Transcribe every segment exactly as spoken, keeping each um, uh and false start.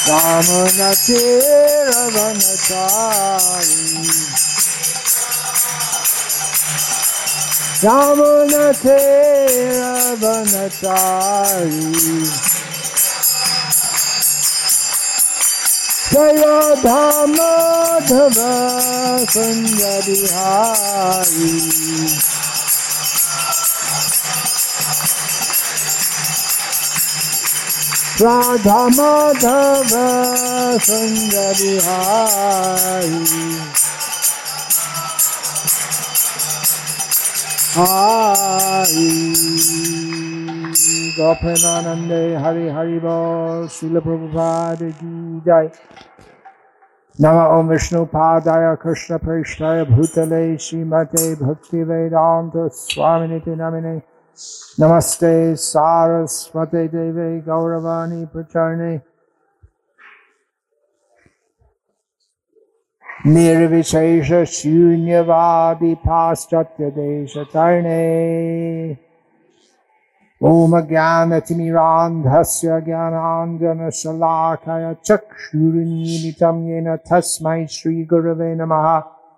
Ramanatiravanachari Ramanatiravanachari Jaya Dhamadhava Sanjabihari Radha Madhava Sanjabihari Hari Gopananande Hari Hari Bol Srila Prabhupada Ki Jai Nama Om Vishnu Padaya Krishna Prishtaya Bhutale Srimate Bhakti Vedanta Swaminiti Namine Namaste Saraswate Deve Gauravani Pracharne Nirvishesha Shunyavadi Paschatya Desha Tarne Om Jnana Timirandhasya Jnananjana Shalakaya Chakshurunmilitam Yena Tasmai Shri Gurave Namaha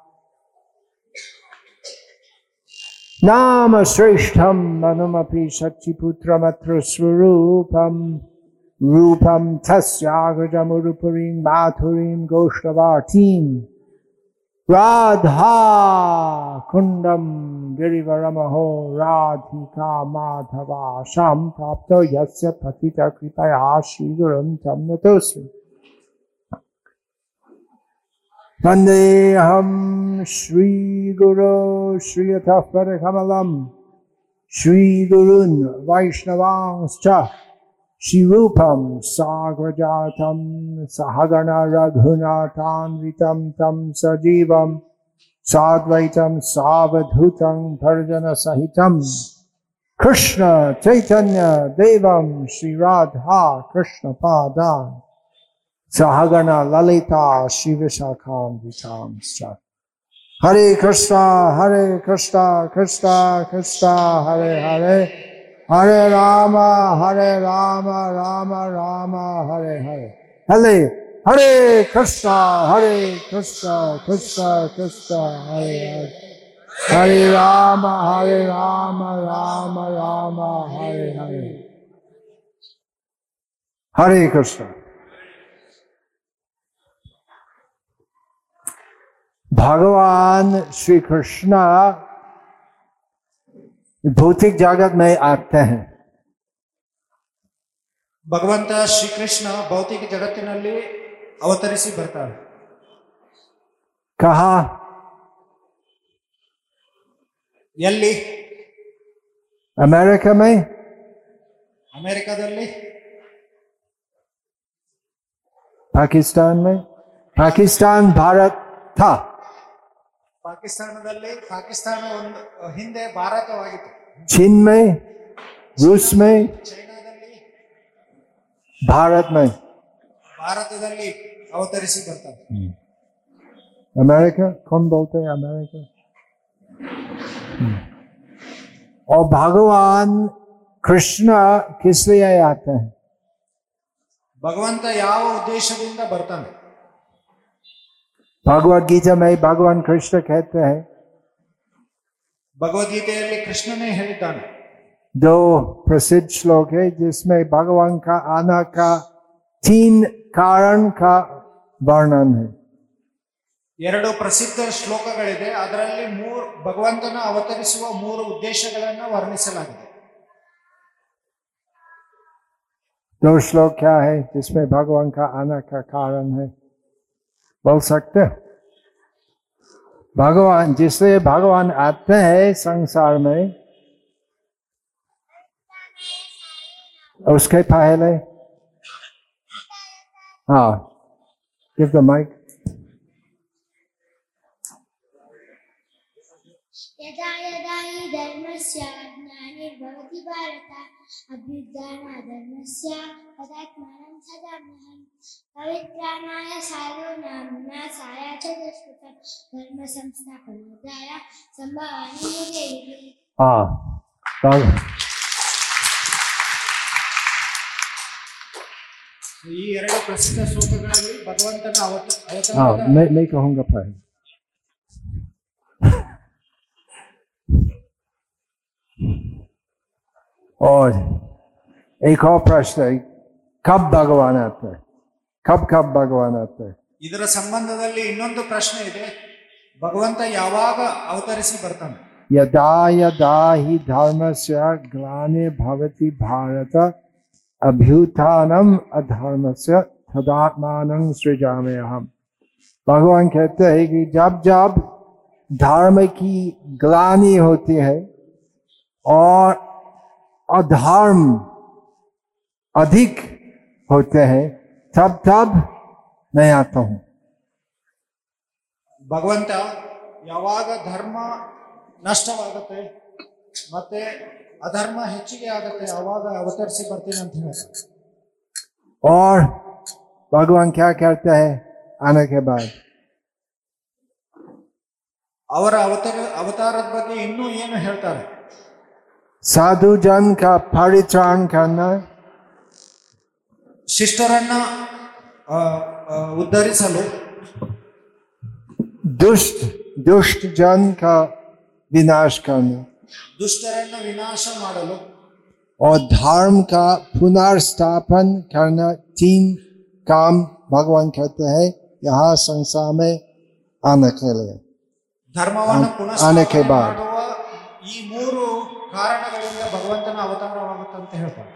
Nama Shrishtham Manumapi Shachiputramatra Swarupam Rupam Tasyagrajamurupurim Mathurim Goshtavartim Radha Kundam Girivaramaho Radhika Madhava Sham Prapto Yasya Patita Kripaya Shiguram Tamnatosmi Vandeham Shri Guru Shri Atafara Kamalam Shri Gurun Vaishnavanscha Shri Rupam Sagrajatam Sahagana Raghunathan Vitam Tam Sajivam Sadvaitam Savadhutam Parjana Sahitam Krishna Chaitanya Devam Shri Radha Krishna Padam Sahagana Lalita Shivashakam Vitam Sat Hare Krishna Hare Krishna Krishna Krishna Hare Hare Hare Rama Hare Rama Rama Rama Hare Hare Hare Hare Krishna Hare Krishna Krishna Krishna Hare Hare Hare Rama Hare Rama Rama Rama Hare Hare Hare Krishna भगवान श्री कृष्ण भौतिक जगत में आते हैं ಭಗವಂತ ಶ್ರೀ ಕೃಷ್ಣ ಭೌತಿಕ ಜಗತ್ತಿನಲ್ಲಿ ಅವತರಿಸಿ ಬರ್ತಾರೆ कहा ಎಲ್ಲಿ अमेरिका में ಅಮೆರಿಕದಲ್ಲಿ पाकिस्तान में पाकिस्तान भारत था ಪಾಕಿಸ್ತಾನದಲ್ಲಿ ಪಾಕಿಸ್ತಾನ ಒಂದು ಹಿಂದೆ ಭಾರತವಾಗಿತ್ತು चीन में रूस में ಚೈನಾದಲ್ಲಿ भारत में ಭಾರತದಲ್ಲಿ ಅವತರಿಸಿ ಬರ್ತಾರೆ अमेरिका कौन बोलते हैं अमेरिका और भगवान कृष्ण किस लिए आते हैं ಭಗವಂತ ಯಾವ ಉದ್ದೇಶದಿಂದ ಬರ್ತಾನೆ भगवद गीता में भगवान कृष्ण कहते हैं ಭಗವದ್ಗೀತೆಯಲ್ಲಿ ಕೃಷ್ಣನೇ ಹೇಳಿದ್ದಾನೆ दो प्रसिद्ध श्लोक है जिसमें भगवान का आना का तीन कारण का वर्णन है ಎರಡು ಪ್ರಸಿದ್ಧ ಶ್ಲೋಕಗಳಿದೆ ಅದರಲ್ಲಿ ಮೂರು ಭಗವಂತನ ಅವತರಿಸುವ ಮೂರು ಉದ್ದೇಶಗಳನ್ನು ವರ್ಣಿಸಲಾಗಿದೆ दो श्लोक क्या है जिसमें भगवान का आना का कारण है बोल सकते भगवान जिसलिए भगवान आते हैं संसार में उसके पहले हाँ गिव द माइक यदा यदा हि धर्मस्य ग्लानिर्भवति भारत अभ्युत्थानधर्मस्य तदात्मानं सदाम्यहम् पवित्राणाय साधूनां विनाशाय च दुष्कृतं धर्मसंस्थापनाय सम्भवामि युगे युगे। हाँ ಈ ಎರಡು ಪ್ರಸಿದ್ಧ ಶ್ಲೋಕಗಳಲ್ಲಿ ಭಗವಂತನ ಅವತ हाँ ಅವತಾರದ मैं मैं कहूँगा पहले। और एक और प्रश्न है, कब भगवान आते हैं? कब कब भगवान आते हैं? ಇದರ ಸಂಬಂಧದಲ್ಲಿ ಇನ್ನೊಂದು ಪ್ರಶ್ನೆ ಇದೆ, ಭಗವಂತ ಯಾವಾಗ ಅವತರಿಸಿ ಬರ್ತಾನೆ? यदा यदा हि धर्मस्य ग्लानिर्भवति भारत अभ्युत्थानम् अधर्मस्य तदात्मानं सृजाम्यहम्। भगवान कहते हैं कि जब जब धर्म की ग्लानि होती है और अधर्म अधिक होते हैं, तब तब मैं आता हूँ। ಭಗವಂತ ಯಾವಾಗ ಧರ್ಮ ನಷ್ಟವಾಗುತ್ತೆ ಮತ್ತೆ ಅಧರ್ಮ ಹೆಚ್ಚಿಗೆ ಆಗುತ್ತೆ ಅವಾಗ ಅವತರಿಸಿ ಬರ್ತೀನಿ ಅಂತ ಹೇಳ್ತಾರೆ। और भगवान क्या कहते हैं आने के बाद? ಅವರ ಅವತಾರ ಅವತಾರದ ಬಗ್ಗೆ ಇನ್ನೂ ಏನು ಹೇಳ್ತಾರೆ? साधु जन का परित्राण करना, ಶಿಷ್ಟರನ್ನ ಆ, ಆ, ಉದ್ಧರಿಸಲು, दुष्ट दुष्ट जन का विनाश करना ದುಷ್ಟರನ್ನ ವಿನಾಶ ಮಾಡಲು, और धर्म का पुनर्स्थापन करना, तीन काम भगवान कहते हैं यहाँ संसार में आने के लिए। ಧರ್ಮವನ್ನು ಆನೆ ಕೆ ಪುನಃಸ್ಥಾಪನೆ ಬಾದ್. ಮಾಡುವ ಈ ಮೂರು ಕಾರಣಗಳಿಂದ ಭಗವಂತನ ಅವತಾರವಾಗುತ್ತೆ ಅಂತ ಹೇಳ್ತಾರೆ।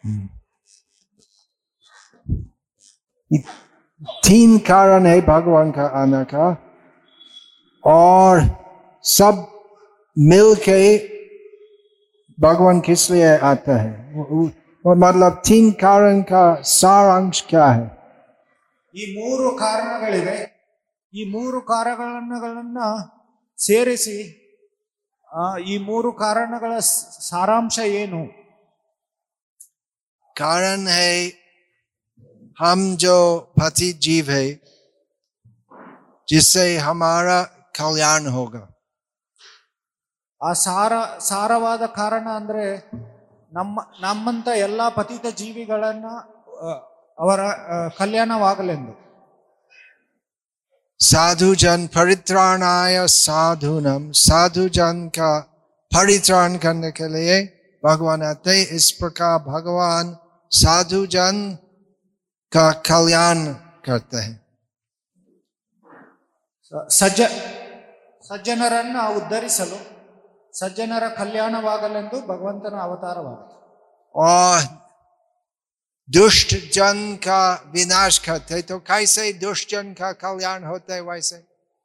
ये तीन कारण है भगवान का आने का, और सब मिलके भगवान किस लिए आता है? वो- वो मतलब तीन कारण का सारांश क्या है? ಈ ಮೂರು ಕಾರಣಗಳಿದೆ, ಈ ಮೂರು ಕಾರಣಗಳನ್ನ ಸೇರಿಸಿ ಆ, ಈ ಮೂರು ಕಾರಣಗಳ ಸ- ಸಾರಾಂಶ ಏನು? कारण है हम जो पतित जीव है, जिससे हमारा कल्याण होगा। ಆ ಸಾರ ಸಾರವಾದ ಕಾರಣ ಅಂದ್ರೆ ನಮ್ಮ ನಮ್ಮಂತ ಎಲ್ಲಾ ಪತಿತ ಜೀವಿಗಳನ್ನ ಆ, ಅವರ ಆ, ಕಲ್ಯಾಣವಾಗಲೆಂದು। साधु जन परित्राणाय साधुनम, साधु जन का परित्राण करने के लिए भगवान आते हैं। इस प्रकार भगवान साधु जन का कल्याण करते हैं। ಸ- ಸಜ್ಜ ಸಜ್ಜನರನ್ನ ಉದ್ಧರಿಸಲು, ಸಜ್ಜನರ ಕಲ್ಯಾಣವಾಗಲೆಂದು ಭಗವಂತನ ಅವತಾರವಾಗುತ್ತೆ। और दुष्ट जन का विनाश करते हैं। तो कैसे दुष्ट जन का कल्याण होता है? वैसे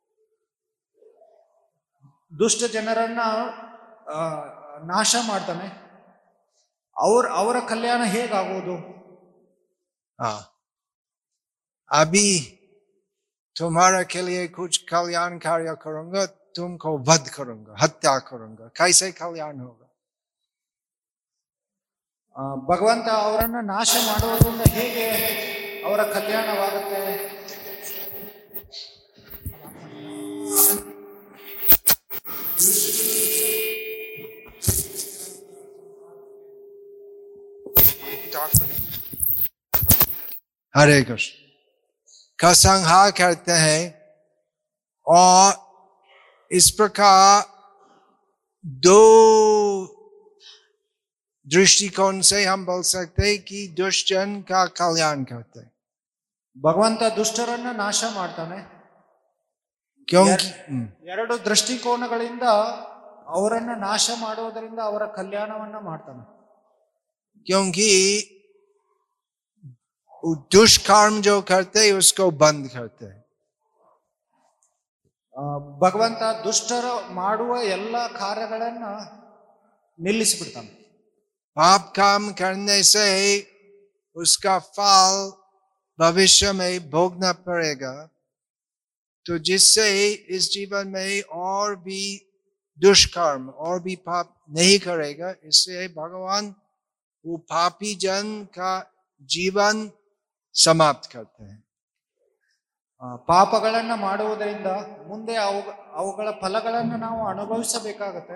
ದುಷ್ಟ ಜನರನ್ನ ಆ, ನಾಶ ಮಾಡ್ತಾನೆ, ಅವ್ರ ಅವರ ಕಲ್ಯಾಣ ಹೇಗಾಗುವುದು? हाँ, अभी तुम्हारा के लिए कुछ कल्याण कार्य करूंगा, तुमको वध करूंगा, हत्या करूंगा, कैसे कल्याण होगा? ಆ, ಭಗವಂತ ಅವರನ್ನ ನಾಶ ಮಾಡುವುದರಿಂದ ಹೇಗೆ ಅವರ ಕಲ್ಯಾಣವಾಗುತ್ತೆ? हरे कृष्ण का संहार करते हैं। और इस प्रकार दो दृष्टिकोण से हम बोल सकते हैं कि दुष्ट जन का कल्याण करते हैं। ಭಗವಂತ ದುಷ್ಟರನ್ನ ನಾಶ ಮಾಡ್ತಾನೆ, क्योंकि हम्म, ಎರಡು ದೃಷ್ಟಿಕೋನಗಳಿಂದ ಅವರನ್ನ ನಾಶ ಮಾಡುವುದರಿಂದ ಅವರ ಕಲ್ಯಾಣವನ್ನ ಮಾಡ್ತಾನೆ। क्योंकि दुष्कर्म जो करते हैं उसको बंद करते हैं। ಆ, ಭಗವಂತ ದುಷ್ಟರ ಮಾಡುವ ಎಲ್ಲ ಕಾರ್ಯಗಳನ್ನ ನಿಲ್ಲಿಸಿಬಿಡ್ತಾನೆ। पाप काम करने से उसका फल भविष्य में भोगना पड़ेगा, तो जिससे इस जीवन में और भी दुष्कर्म और भी पाप नहीं करेगा, इससे भगवान वो पापी जन का जीवन समाप्त करते हैं। ಆ, ಪಾಪಗಳನ್ನ ಮಾಡುವುದರಿಂದ ಮುಂದೆ ಅವು ಅವುಗಳ ಫಲಗಳನ್ನು ನಾವು ಅನುಭವಿಸಬೇಕಾಗತ್ತೆ।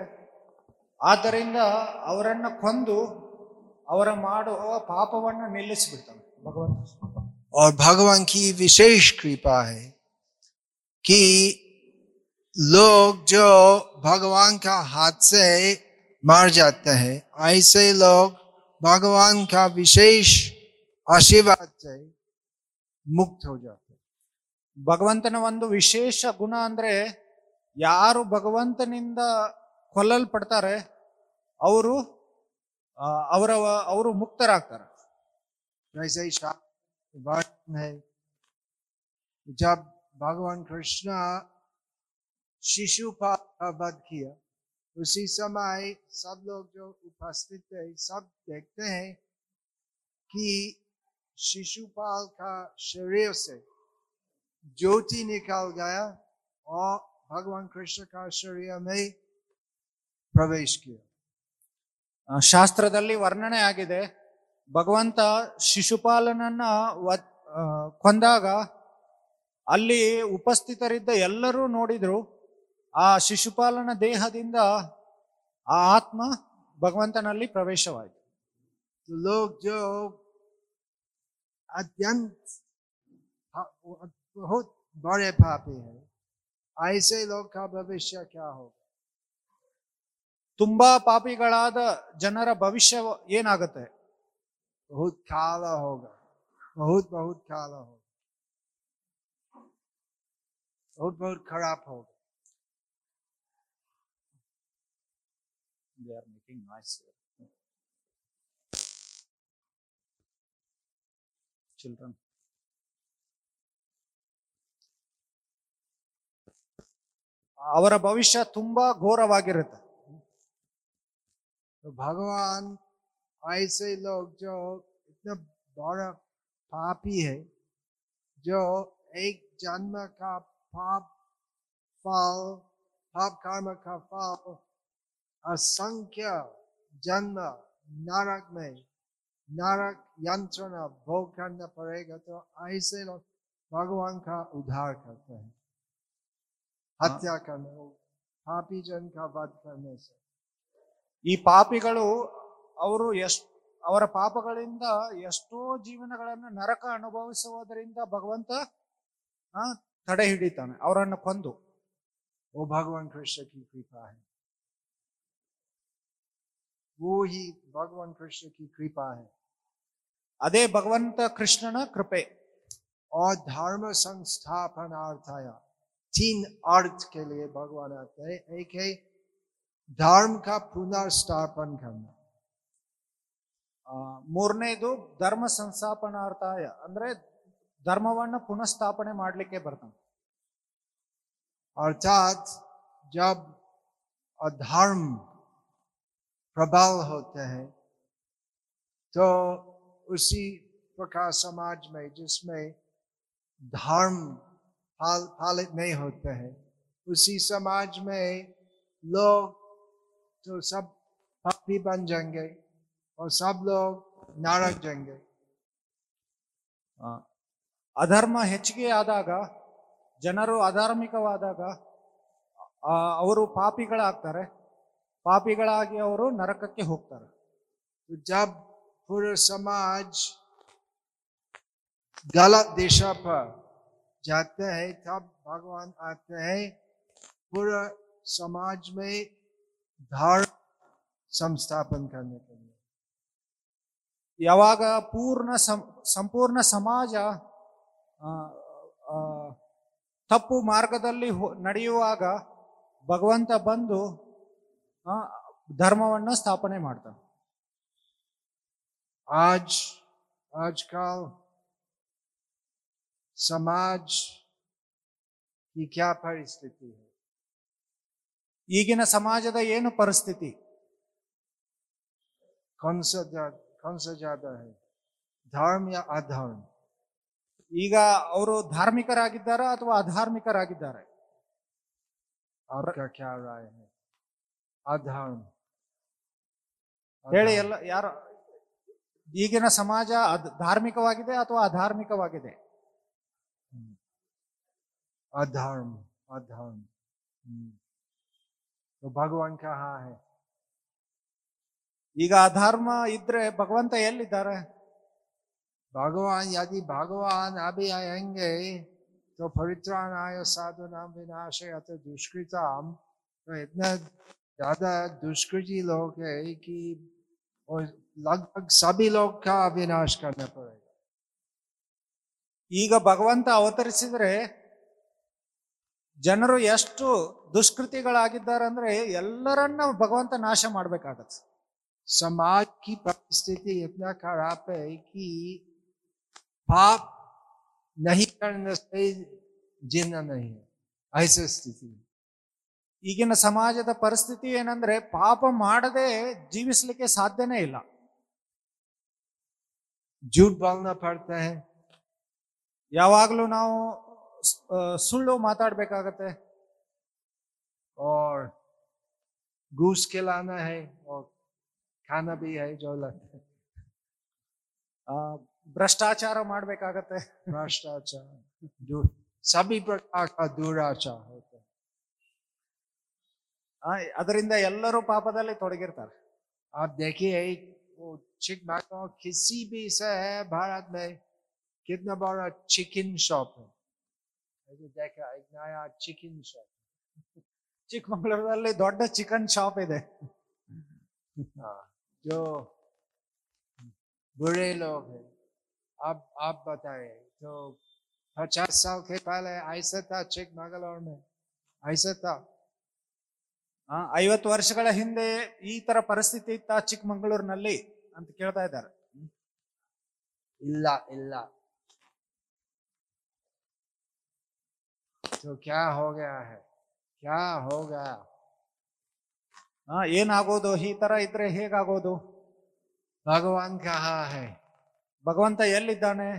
ಆದ್ದರಿಂದ ಅವರನ್ನ ಕೊಂದು ಅವರ ಮಾಡುವ ಪಾಪವನ್ನ ನಿಲ್ಲಿಸಿಬಿಡ್ತಾನೆ। ಭಗವಂತ और भगवान की विशेष कृपा है कि लोग जो भगवान का हाथ से मार जाते हैं ऐसे लोग भगवान का विशेष आशीर्वाद से मुक्त हो जाते हैं। ಭಗವಂತನ ಒಂದು ವಿಶೇಷ ಗುಣ ಅಂದ್ರೆ ಯಾರು ಭಗವಂತನಿಂದ ಕೊಲ್ಲಲ್ಪಡ್ತಾರೆ ಅವರು ಅವರ ಅವರು ಮುಕ್ತರಾಗ್ತಾರೆ. जैसे वर्णन है जब भगवान कृष्ण शिशुपाल का वध किया उसी समय सब लोग जो उपस्थित थे सब देखते हैं कि शिशुपाल का शरीर से ज्योति निकल गया और भगवान कृष्ण का शरीर में प्रवेश किया. ಶಾಸ್ತ್ರದಲ್ಲಿ ವರ್ಣನೆ ಆಗಿದೆ, ಭಗವಂತ ಶಿಶುಪಾಲನನ್ನ ಕೊಂದಾಗ ಅಲ್ಲಿ ಉಪಸ್ಥಿತರಿದ್ದ ಎಲ್ಲರೂ ನೋಡಿದ್ರು ಆ ಶಿಶುಪಾಲನ ದೇಹದಿಂದ ಆ ಆತ್ಮ ಭಗವಂತನಲ್ಲಿ ಪ್ರವೇಶವಾಯಿತು. लोग जो अत्यंत बहुत बड़े पापी हैं ऐसे लोग का भविष्य क्या होगा? ತುಂಬಾ ಪಾಪಿಗಳಾದ ಜನರ ಭವಿಷ್ಯ ಏನಾಗುತ್ತೆ? बहुत काला होगा, बहुत बहुत काला होगा, बहुत बहुत खराब होगा. They are making noise. Children. ಅವರ ಭವಿಷ್ಯ ತುಂಬಾ ಘೋರವಾಗಿರುತ್ತೆ. तो भगवान ऐसे लोग जो इतना बड़ा पापी है जो एक जन्म का पाप फल पाप कर्म का फल असंख्य जन्म नरक में नरक यंत्रणा भोग करना पड़ेगा, तो ऐसे लोग भगवान का उद्धार करते हैं हत्या करने पापी जन का वध करने से. ಈ ಪಾಪಿಗಳು ಅವರು ಎಷ್ಟ್ ಅವರ ಪಾಪಗಳಿಂದ ಎಷ್ಟೋ ಜೀವನಗಳನ್ನು ನರಕ ಅನುಭವಿಸುವುದರಿಂದ ಭಗವಂತ ತಡೆ ಹಿಡಿತಾನೆ ಅವರನ್ನು ಕೊಂದು. वो भगवान कृष्ण की कृपा है, वो ही भगवान कृष्ण की कृपा है. ಅದೇ ಭಗವಂತ ಕೃಷ್ಣನ ಕೃಪೆ. और धर्म संस्थापनार्थाय तीन अर्थ के लिए भगवान आते हैं. एक है धर्म का पुनर्स्थापन करना, ಮೂರನೇದು ಧರ್ಮ ಸಂಸ್ಥಾಪನಾರ್ಥಾಯ ಅಂದ್ರೆ ಧರ್ಮವನ್ನ ಪುನಃಸ್ಥಾಪನೆ ಮಾಡ್ಲಿಕ್ಕೆ ಬರ್ತಾನೆ. अर्थात जब अधर्म प्रबल होते हैं तो उसी प्रकार समाज में जिसमें धर्म पाल, पालित नहीं होते हैं उसी समाज में लोग तो सब पापी बन जाएंगे और सब लोग नरक जाएंगे. ಅಧರ್ಮ ಹೆಚ್ಚಿಗೆ ಆದಾಗ ಜನರು ಅಧಾರ್ಮಿಕವಾದಾಗ ಅವರು ಪಾಪಿಗಳಾಗ್ತಾರೆ, ಪಾಪಿಗಳಾಗಿ ಅವರು ನರಕಕ್ಕೆ ಹೋಗ್ತಾರೆ. जब पूरा समाज गलत दिशा पर जाते हैं तब भगवान आते हैं पूरा समाज में धर्म संस्थापन करने के लिए. ಯಾವಾಗ ಪೂರ್ಣ ಸಂಪೂರ್ಣ ಸಮಾಜ ತಪ್ಪು ಮಾರ್ಗದಲ್ಲಿ ನಡೆಯುವಾಗ ಭಗವಂತ ಬಂದು ಧರ್ಮವನ್ನು ಸ್ಥಾಪನೆ ಮಾಡ್ತಾನೆ. आज आजकल समाज की क्या परिस्थिति है? ಈಗಿನ ಸಮಾಜದ ಏನು ಪರಿಸ್ಥಿತಿ? कौन सा कौन सा ज्यादा है, धर्म या अधर्म? ಈಗ ಅವರು ಧಾರ್ಮಿಕರಾಗಿದ್ದಾರಾ ಅಥವಾ ಅಧಾರ್ಮಿಕರಾಗಿದ್ದಾರೆ? आपका क्या राय है? अधर्म ಹೇಳಿ. ಎಲ್ಲ ಯಾರು ಈಗಿನ ಸಮಾಜ ಧಾರ್ಮಿಕವಾಗಿದೆ ಅಥವಾ ಅಧಾರ್ಮಿಕವಾಗಿದೆ? अधर्म अधर्म. तो भगवान कहाँ है? ಈಗ ಅಧರ್ಮ ಇದ್ರೆ ಭಗವಂತ ಎಲ್ಲಿದ್ದಾರೆ? भगवान यदि भगवान अभी आएंगे तो परित्राणाय साधूनां विनाशाय अथ दुष्कृताम, तो इतना ज्यादा दुष्कृति लोग है कि और लगभग सभी लोग का विनाश करना पड़ेगा। ಈಗ ಭಗವಂತ ಅವತರಿಸಿದ್ರೆ ಜನರು ಎಷ್ಟು ದುಷ್ಕೃತಿಗಳಾಗಿದ್ದಾರೆ ಅಂದ್ರೆ ಎಲ್ಲರನ್ನ ಭಗವಂತ ನಾಶ ಮಾಡ್ಬೇಕಾಗತ್ತೆ. समाज की परिस्थिति इतना खराब है कि पाप नहीं करने से जीना नहीं है, ऐसी स्थिति। ಈಗಿನ ಸಮಾಜದ ಪರಿಸ್ಥಿತಿ ಏನಂದ್ರೆ ಪಾಪ ಮಾಡದೆ ಜೀವಿಸ್ಲಿಕ್ಕೆ ಸಾಧ್ಯನೇ ಇಲ್ಲ. झूठ बोलना पड़ता है, ಯಾವಾಗ್ಲೂ ನಾವು ಸುಳ್ಳು ಮಾತಾಡ್ಬೇಕಾಗತ್ತೆ, और घूस खिलाना है और खाना भी है जो लगता है, ಭ್ರಷ್ಟಾಚಾರ ಮಾಡ್ಬೇಕಾಗತ್ತೆ, भ्रष्टाचार, सभी प्रकार का दुराचार होता है। ಅದರಿಂದ ಎಲ್ಲರೂ ಪಾಪದಲ್ಲಿ ತೊಡಗಿರ್ತಾರೆ. आप देखिए वो चिकमगलूर किसी भी से है भारत में कितना बड़ा चिकन शॉप है, देखा एक नया चिकन शॉप, ಚಿಕ್ಕಮಗಳೂರಲ್ಲಿ ದೊಡ್ಡ ಚಿಕನ್ ಶಾಪ್ ಇದೆ. जो बुरे लोग हैं, अब आप बताए तो पचास साल के पहले ऐसा था चिकमगलूर में, ऐसा था? ಐವತ್ತು ವರ್ಷಗಳ ಹಿಂದೆ ಈ ತರ ಪರಿಸ್ಥಿತಿ ಇತ್ತ ಚಿಕ್ಕಮಗಳೂರಿನಲ್ಲಿ ಅಂತ ಕೇಳ್ತಾ ಇದ್ದಾರೆ. ಇಲ್ಲ ಇಲ್ಲ. तो क्या हो गया है, क्या हो गया? ಹಾ ಏನಾಗೋದು? ಈ ತರ ಇದ್ರೆ ಹೇಗಾಗೋದು? भगवान कहाँ है? ಭಗವಂತ ಎಲ್ಲಿದ್ದಾನೆ?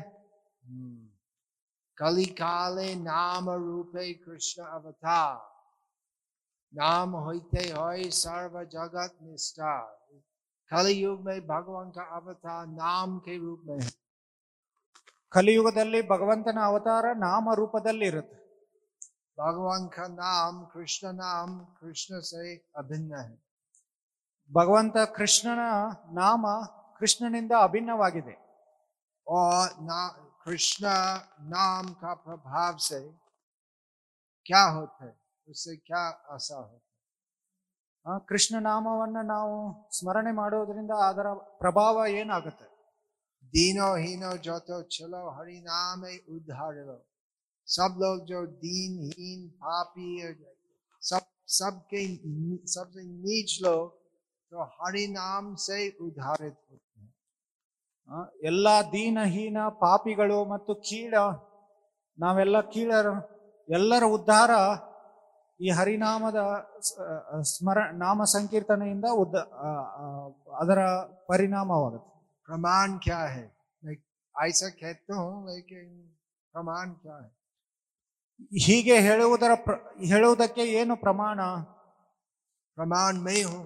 कली काले नाम रूपे कृष्ण अवतार, नाम होते होय सर्व जगत निष्ठा। कली युग में भगवान का अवतार नाम के रूप में है। ಕಲಿಯುಗದಲ್ಲಿ ಭಗವಂತನ ಅವತಾರ ನಾಮ ರೂಪದಲ್ಲಿ ಇರುತ್ತೆ. भगवान का नाम कृष्ण नाम कृष्ण से अभिन्न है। ಭಗವಂತ ಕೃಷ್ಣನ ನಾಮ ಕೃಷ್ಣನಿಂದ ಅಭಿನ್ನವಾಗಿದೆ. और ना कृष्ण नाम का प्रभाव से क्या होता है, उससे क्या आशा होता है? ಕೃಷ್ಣ ನಾಮವನ್ನ ನಾವು ಸ್ಮರಣೆ ಮಾಡೋದ್ರಿಂದ ಅದರ ಪ್ರಭಾವ ಏನಾಗುತ್ತೆ? दीनो हीनो जो तो चलो हरि नाम उद्धार लो, सब लोग जो दीनहीन पापी सब सबके सबसे नीच लोग तो हरि नाम से उद्धारित होते हैं। ಎಲ್ಲಾ ದೀನಹೀನ ಪಾಪಿಗಳು ಮತ್ತು ಕೀಳ ನಾವೆಲ್ಲ ಕೀಳರು ಎಲ್ಲರ ಉದ್ಧಾರ ಈ ಹರಿನಾಮದ ಸ್ಮರ ನಾಮ ಸಂಕೀರ್ತನೆಯಿಂದ ಉದ್ದ ಅದರ ಪರಿಣಾಮವಾಗುತ್ತೆ. प्रमाण क्या है? मैं ऐसा कहता हूँ लेकिन प्रमाण क्या है? ಹೀಗೆ ಹೇಳುವುದರ ಹೇಳುವುದಕ್ಕೆ ಏನು ಪ್ರಮಾಣ? प्रमाण मैं हूँ.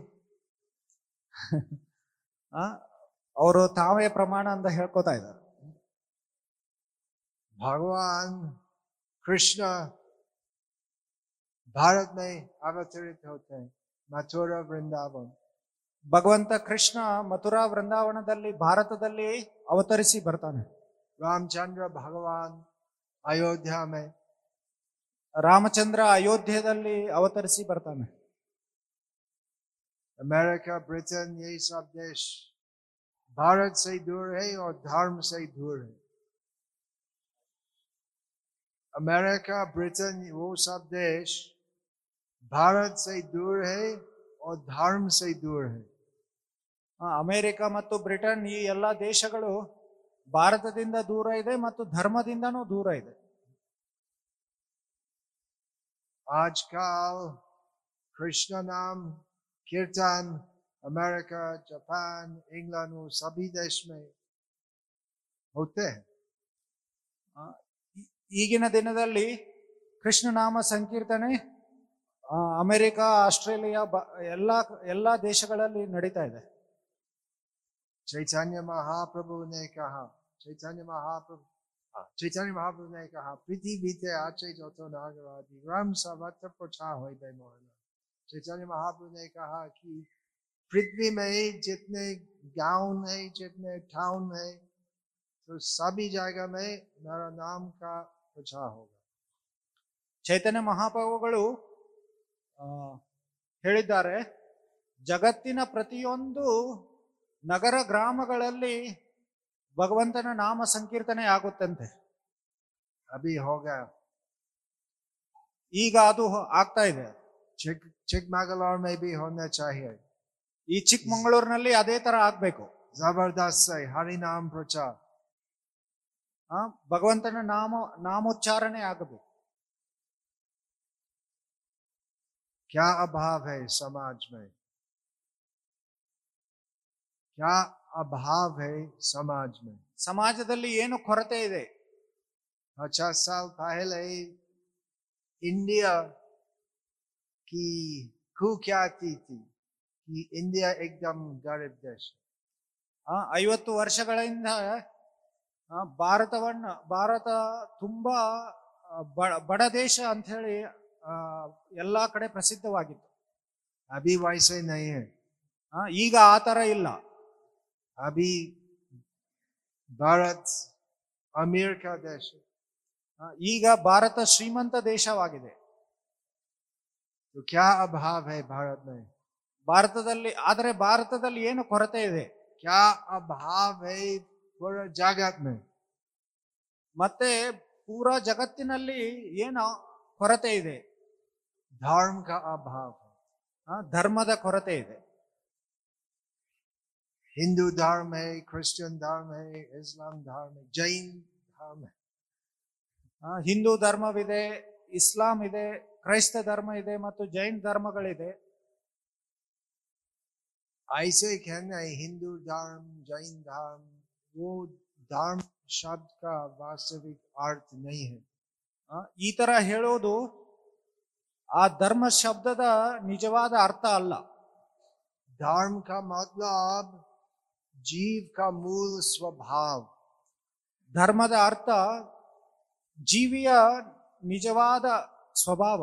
ಅವರು ತಾವೇ ಪ್ರಮಾಣ ಅಂತ ಹೇಳ್ಕೊತಾ ಇದ್ದಾರೆ. भगवान कृष्ण भारत में अवतरित होते हैं, मथुरा वृंदावन. ಭಗವಂತ ಕೃಷ್ಣ ಮಥುರಾ ವೃಂದಾವನದಲ್ಲಿ ಭಾರತದಲ್ಲಿ ಅವತರಿಸಿ ಬರ್ತಾನೆ. रामचंद्र भगवान अयोध्या में, ರಾಮಚಂದ್ರ ಅಯೋಧ್ಯೆಯಲ್ಲಿ ಅವತರಿಸಿ ಬರ್ತಾನೆ. अमेरिका ब्रिटेन ये सब देश भारत से दूर है और धर्म से दूर है. अमेरिका ब्रिटेन वो सब देश भारत से दूर है और धर्म से दूर है. ಅಮೆರಿಕ ಮತ್ತು ಬ್ರಿಟನ್ ಈ ಎಲ್ಲಾ ದೇಶಗಳು ಭಾರತದಿಂದ ದೂರ ಇದೆ ಮತ್ತು ಧರ್ಮದಿಂದನೂ ದೂರ ಇದೆ. आजकल कृष्ण नाम कीर्तन अमेरिका, जापान, इंग्लैंड वो सभी देश में होते हैं. ಈಗಿನ ದಿನದಲ್ಲಿ ಕೃಷ್ಣ ನಾಮ ಸಂಕೀರ್ತನೆ ಅಮೆರಿಕ, ಆಸ್ಟ್ರೇಲಿಯಾ ಎಲ್ಲಾ ಎಲ್ಲಾ ದೇಶಗಳಲ್ಲಿ ನಡೀತಾ ಇದೆ. चैतन्य महाप्रभु ने कहा, चैतन्य महाप्रभु चैतन्य महाप्रभु ने कहा पृथ्वी ते आचे जो तो नागराजी राम सर्वत्र प्रचार होय बे मोहन. चैतन्य महाप्रभु ने कहा कि पृथ्वी में जितने गांव है, जितने टाउन है, तो सभी जगह में मेरा नाम का प्रचार होगा. ಚೈತನ್ಯ ಮಹಾಪ್ರಭುಗಳು ಆ, ಹೇಳಿದ್ದಾರೆ, ಜಗತ್ತಿನ ಪ್ರತಿಯೊಂದು ನಗರ ಗ್ರಾಮಗಳಲ್ಲಿ ಭಗವಂತನ ನಾಮ ಸಂಕೀರ್ತನೆ ಆಗುತ್ತಂತೆ. अभी हो गया. ಈಗ ಅದು ಆಗ್ತಾ ಇದೆ. चिक चिकमंगलौर में भी होना चाहिए. ಈ ಚಿಕ್ಕಮಂಗಳೂರಿನಲ್ಲಿ ಅದೇ ತರ ಆಗ್ಬೇಕು. जबरदस्त है हरि नाम प्रचार. ಆ ಭಗವಂತನ ನಾಮ ನಾಮೋಚ್ಚಾರಣೆ ಆಗಬೇಕು. क्या अभाव है समाज में? क्या अभाव है समाज में? ಸಮಾಜದಲ್ಲಿ ಏನು ಕೊರತೆ ಇದೆ? पचास साल पहले इंडिया की कुख्याति थी कि इंडिया एकदम गरीब देश. ಆ ಐವತ್ತು ವರ್ಷಗಳಿಂದ ಆ, ಭಾರತವನ್ನ ಭಾರತ ತುಂಬಾ ಆ, ಬ- ಬಡ ದೇಶ ಅಂತ ಹೇಳಿ ಆ, ಎಲ್ಲಾ ಕಡೆ ಪ್ರಸಿದ್ಧವಾಗಿತ್ತು. अभी वैसे नहीं है. ಆ, ಈಗ ಆ ತರ ಇಲ್ಲ. अभी भारत अमीर का देश है. ಆ, ಈಗ ಭಾರತ ಶ್ರೀಮಂತ ದೇಶವಾಗಿದೆ. तो क्या अभाव है भारत में? ಭಾರತದಲ್ಲಿ ಆದರೆ ಭಾರತದಲ್ಲಿ ಏನು ಕೊರತೆ ಇದೆ? क्या अभाव है पूरे जगत में? ಮತ್ತೆ ಪೂರಾ ಜಗತ್ತಿನಲ್ಲಿ ಏನು ಕೊರತೆ ಇದೆ? धर्म का अभाव है. ಆ, ಧರ್ಮದ ಕೊರತೆ ಇದೆ. हिंदू धर्म है, क्रिश्चियन धर्म है, इस्लाम धर्म है, जैन धर्म है. ಆ, ಹಿಂದೂ ಧರ್ಮವಿದೆ, ಇಸ್ಲಾಂ ಇದೆ, ಕ್ರೈಸ್ತ ಧರ್ಮ ಇದೆ ಮತ್ತು ಜೈನ್ ಧರ್ಮಗಳಿದೆ. ऐसे कहना है हिंदू धर्म जैन धर्म, वो धर्म शब्द का वास्तविक अर्थ नहीं है. ಆ, ಈ ತರ ಹೇಳೋದು ಆ ಧರ್ಮ ಶಬ್ದದ ನಿಜವಾದ ಅರ್ಥ ಅಲ್ಲ. धर्म का मतलब जीव का मूल स्वभाव. ಧರ್ಮದ ಅರ್ಥ ಜೀವಿಯ ನಿಜವಾದ ಸ್ವಭಾವ.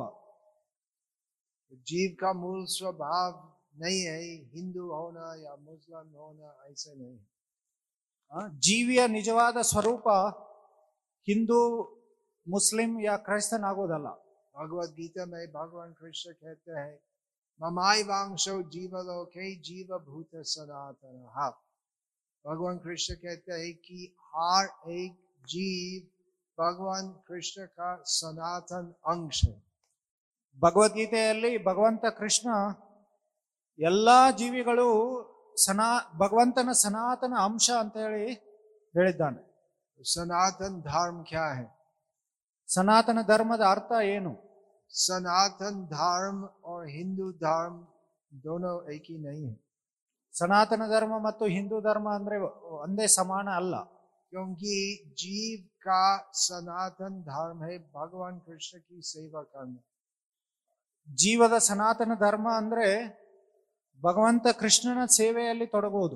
जीव का मूल स्वभाव नहीं है हिंदू होना या मुस्लिम होना, ऐसे नहीं. ಆ, ಜೀವಿಯ ನಿಜವಾದ ಸ್ವರೂಪ ಹಿಂದೂ, ಮುಸ್ಲಿಂ ಯಾ ಕ್ರೈಸ್ತನಾಗೋದಲ್ಲ. भगवद गीता में भगवान कृष्ण कहते हैं ममाय वांशो जीवलोके जीवभूत सनातन. भगवान कृष्ण कहते हैं कि हर एक जीव भगवान कृष्ण का सनातन अंश है. ಭಗವದ್ಗೀತೆಯಲ್ಲಿ ಭಗವಂತ ಕೃಷ್ಣ ಎಲ್ಲಾ ಜೀವಿಗಳು ಸನಾ ಭಗವಂತನ ಸನಾತನ ಅಂಶ ಅಂತ ಹೇಳಿ ಹೇಳಿದ್ದಾನೆ. सनातन धर्म क्या है? ಸನಾತನ ಧರ್ಮದ ಅರ್ಥ ಏನು? सनातन धर्म और हिंदू धर्म दोनों एक ही नहीं है. ಸನಾತನ ಧರ್ಮ ಮತ್ತು ಹಿಂದೂ ಧರ್ಮ ಅಂದ್ರೆ ಒಂದೇ ಸಮಾನ ಅಲ್ಲ. क्योंकि जीव का सनातन धर्म है भगवान कृष्ण की सेवा करना. ಜೀವದ ಸನಾತನ ಧರ್ಮ ಅಂದ್ರೆ ಭಗವಂತ ಕೃಷ್ಣನ ಸೇವೆಯಲ್ಲಿ ತೊಡಗುವುದು.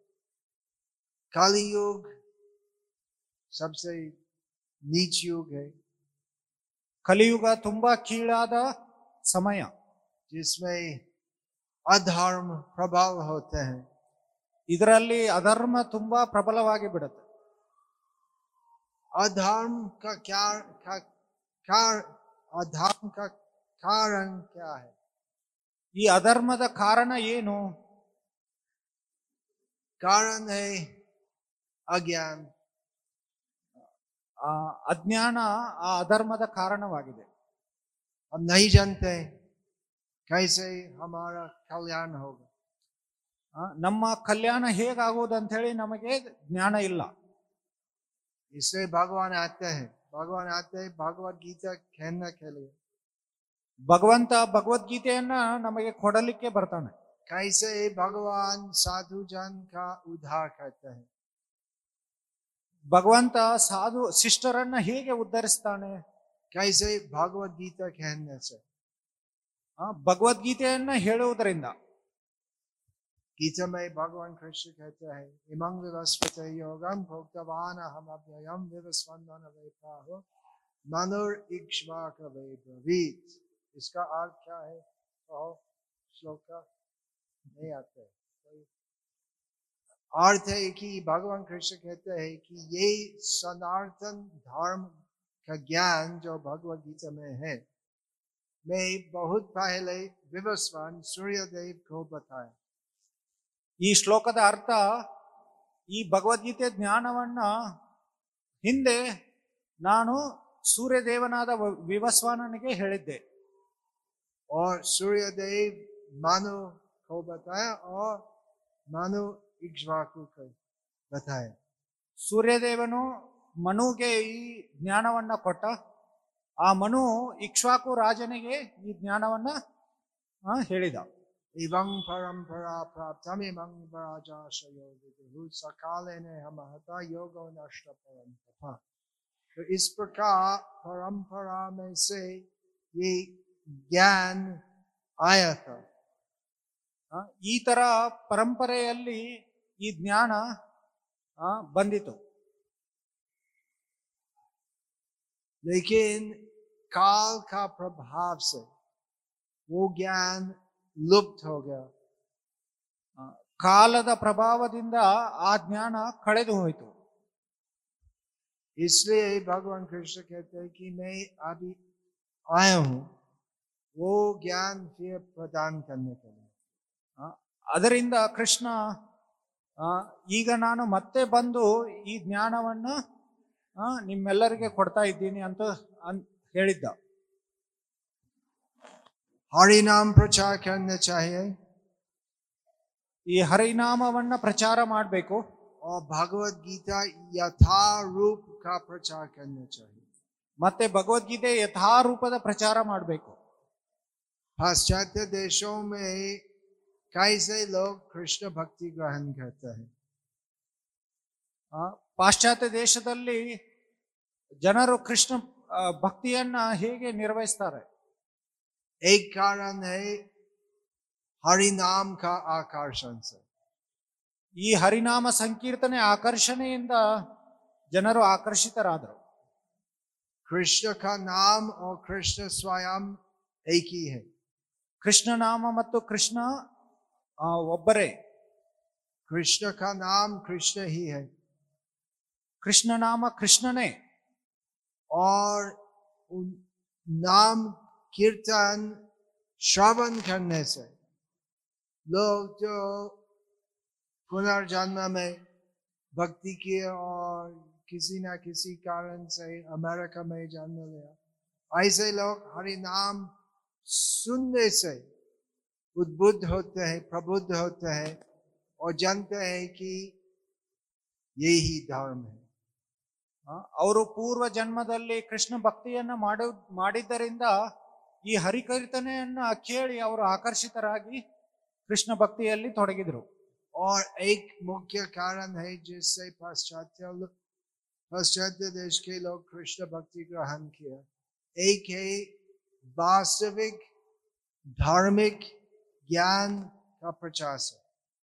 कलयुग सबसे नीच युग है ಕಲಿಯುಗ ತುಂಬಾ ಕೀಳಾದ ಸಮಯ. जिसमें अधर्म प्रबल होते हैं. ಇದರಲ್ಲಿ ಅಧರ್ಮ ತುಂಬಾ ಪ್ರಬಲವಾಗಿ ಬಿಡುತ್ತೆ. अधर्म का क्या का, कार, अधर्म का कारण क्या है? ಈ ಅಧರ್ಮದ ಕಾರಣ ಏನು? कारण है अज्ञान. ಆ ಅಜ್ಞಾನ ಆ ಅಧರ್ಮದ ಕಾರಣವಾಗಿದೆ. हम नहीं जानते कैसे हमारा कल्याण होगा. ಆ, ನಮ್ಮ ಕಲ್ಯಾಣ ಹೇಗಾಗುವುದು ಅಂತ ಹೇಳಿ ನಮಗೆ ಜ್ಞಾನ ಇಲ್ಲ. इसलिए भगवान आते हैं भगवान आते हैं भगवद गीता कहने के लिए. ಭಗವಂತ ಭಗವದ್ಗೀತೆಯನ್ನ ನಮಗೆ ಕೊಡಲಿಕ್ಕೆ ಬರ್ತಾನೆ. कैसे भगवान साधु जन का उद्धार करते हैं. ಭಗವಂತ ಸಾಧು ಶಿಷ್ಟರನ್ನ ಹೇಗೆ ಉದ್ಧರಿಸ್ತಾನೆ? कैसे भगवद गीता कहने से. ಆ, ಭಗವದ್ಗೀತೆಯನ್ನ ಹೇಳುವುದರಿಂದ. गीता में भगवान कृष्ण कहते हैं इमं विवस्वत योगम भोक्तवान हम अव्ययम विवस्वंदन वैपाहो मनुर इक्ष्वाक वै ब्रवीत. इसका अर्थ क्या है? कहो श्लोक का नहीं आते. अर्थ है कि भगवान कृष्ण कहते हैं कि ये सनातन धर्म का ज्ञान जो भगवद गीता में है, मैं बहुत पहले विवस्वान सूर्यदेव को बताया. ಈ ಶ್ಲೋಕದ ಅರ್ಥ, ಈ ಭಗವದ್ಗೀತೆ ಜ್ಞಾನವನ್ನ ಹಿಂದೆ ನಾನು ಸೂರ್ಯದೇವನಾದ ವಿವಸ್ವಾನನಿಗೆ ಹೇಳಿದ್ದೆ. और सूर्यदेव मानु को बताया और मानु इक्ष्वाकु को बताया. ಸೂರ್ಯದೇವನು ಮನುಗೆ ಈ ಜ್ಞಾನವನ್ನ ಕೊಟ್ಟ. ಆ ಮನು ಇಕ್ಷ್ವಾಕು ರಾಜನಿಗೆ ಈ ಜ್ಞಾನವನ್ನ ಹೇಳಿದ. एवं परंपरा प्राप्तमिमं पराजाशयो सकालेने हमहता योगो नष्ट परंपरा. तो इस प्रकार परंपरा में से ये ज्ञान आया था. ಈ ತರ ಪರಂಪರೆಯಲ್ಲಿ ಈ ಜ್ಞಾನ ಬಂದಿತು. लेकिन काल का प्रभाव से वो ज्ञान लुप्त हो गया. ಕಾಲದ ಪ್ರಭಾವದಿಂದ ಆ ಜ್ಞಾನ ಕಳೆದು ಹೋಯಿತು. इसलिए भगवान कृष्ण कहते हैं कि मैं अभी आया हूं वो ज्ञान फिर प्रदान करने के लिए. ಅದರಿಂದ ಕೃಷ್ಣ ಈಗ ನಾನು ಮತ್ತೆ ಬಂದು ಈ ಜ್ಞಾನವನ್ನ ನಿಮ್ಮೆಲ್ಲರಿಗೆ ಕೊಡ್ತಾ ಇದ್ದೀನಿ ಅಂತ ಹೇಳಿದ್ದ. हरिनाम प्रचार करना चाहिए. ಈ ಹರಿನಾಮವನ್ನ ಪ್ರಚಾರ ಮಾಡಬೇಕು. और भगवद गीता यथारूप का प्रचार करना चाहिए. ಮತ್ತೆ ಭಗವದ್ಗೀತೆ ಯಥಾರೂಪದ ಪ್ರಚಾರ ಮಾಡಬೇಕು. पाश्चात्य देशों में कैसे लोग कृष्ण भक्ति ग्रहण करते हैं. ಪಾಶ್ಚಾತ್ಯ ದೇಶದಲ್ಲಿ ಜನರು ಕೃಷ್ಣ ಭಕ್ತಿಯನ್ನ ಹೇಗೆ ನಿರ್ವಹಿಸ್ತಾರೆ? एक कारण है हरिनाम का आकर्षण से. ಈ ಹರಿನಾಮ ಸಂಕೀರ್ತನೆ ಆಕರ್ಷಣೆಯಿಂದ ಜನರು ಆಕರ್ಷಿತರಾದರು. कृष्ण का नाम और कृष्ण स्वयं एक ही है. ಕೃಷ್ಣ ನಾಮ ಮತ್ತು ಕೃಷ್ಣ ಒಬ್ಬರೇ. कृष्ण का नाम कृष्ण ही है. ಕೃಷ್ಣ ನಾಮ ಕೃಷ್ಣನೇ. और नाम कीर्तन श्रवण करने से लोग जो पुनर्जन्म में भक्ति किए और किसी ना किसी कारण से अमेरिका में जन्म लिया, ऐसे लोग हरि नाम सुनने से उद्बुद्ध होते हैं, प्रबुद्ध होते हैं और जानते हैं कि यही धर्म है. ಅವರು ಪೂರ್ವ ಜನ್ಮದಲ್ಲಿ ಕೃಷ್ಣ ಭಕ್ತಿಯನ್ನ ಮಾಡು ಮಾಡಿದ್ದರಿಂದ ಈ ಹರಿಕೀರ್ತನೆಯನ್ನ ಕೇಳಿ ಅವರು ಆಕರ್ಷಿತರಾಗಿ ಕೃಷ್ಣ ಭಕ್ತಿಯಲ್ಲಿ ತೊಡಗಿದ್ರು. और एक मुख्य कारण है जिससे पाश्चात्य पाश्चात्य देश के लोग कृष्ण भक्ति ग्रहण किया, एक है वास्तविक धार्मिक ज्ञान का प्रचार से.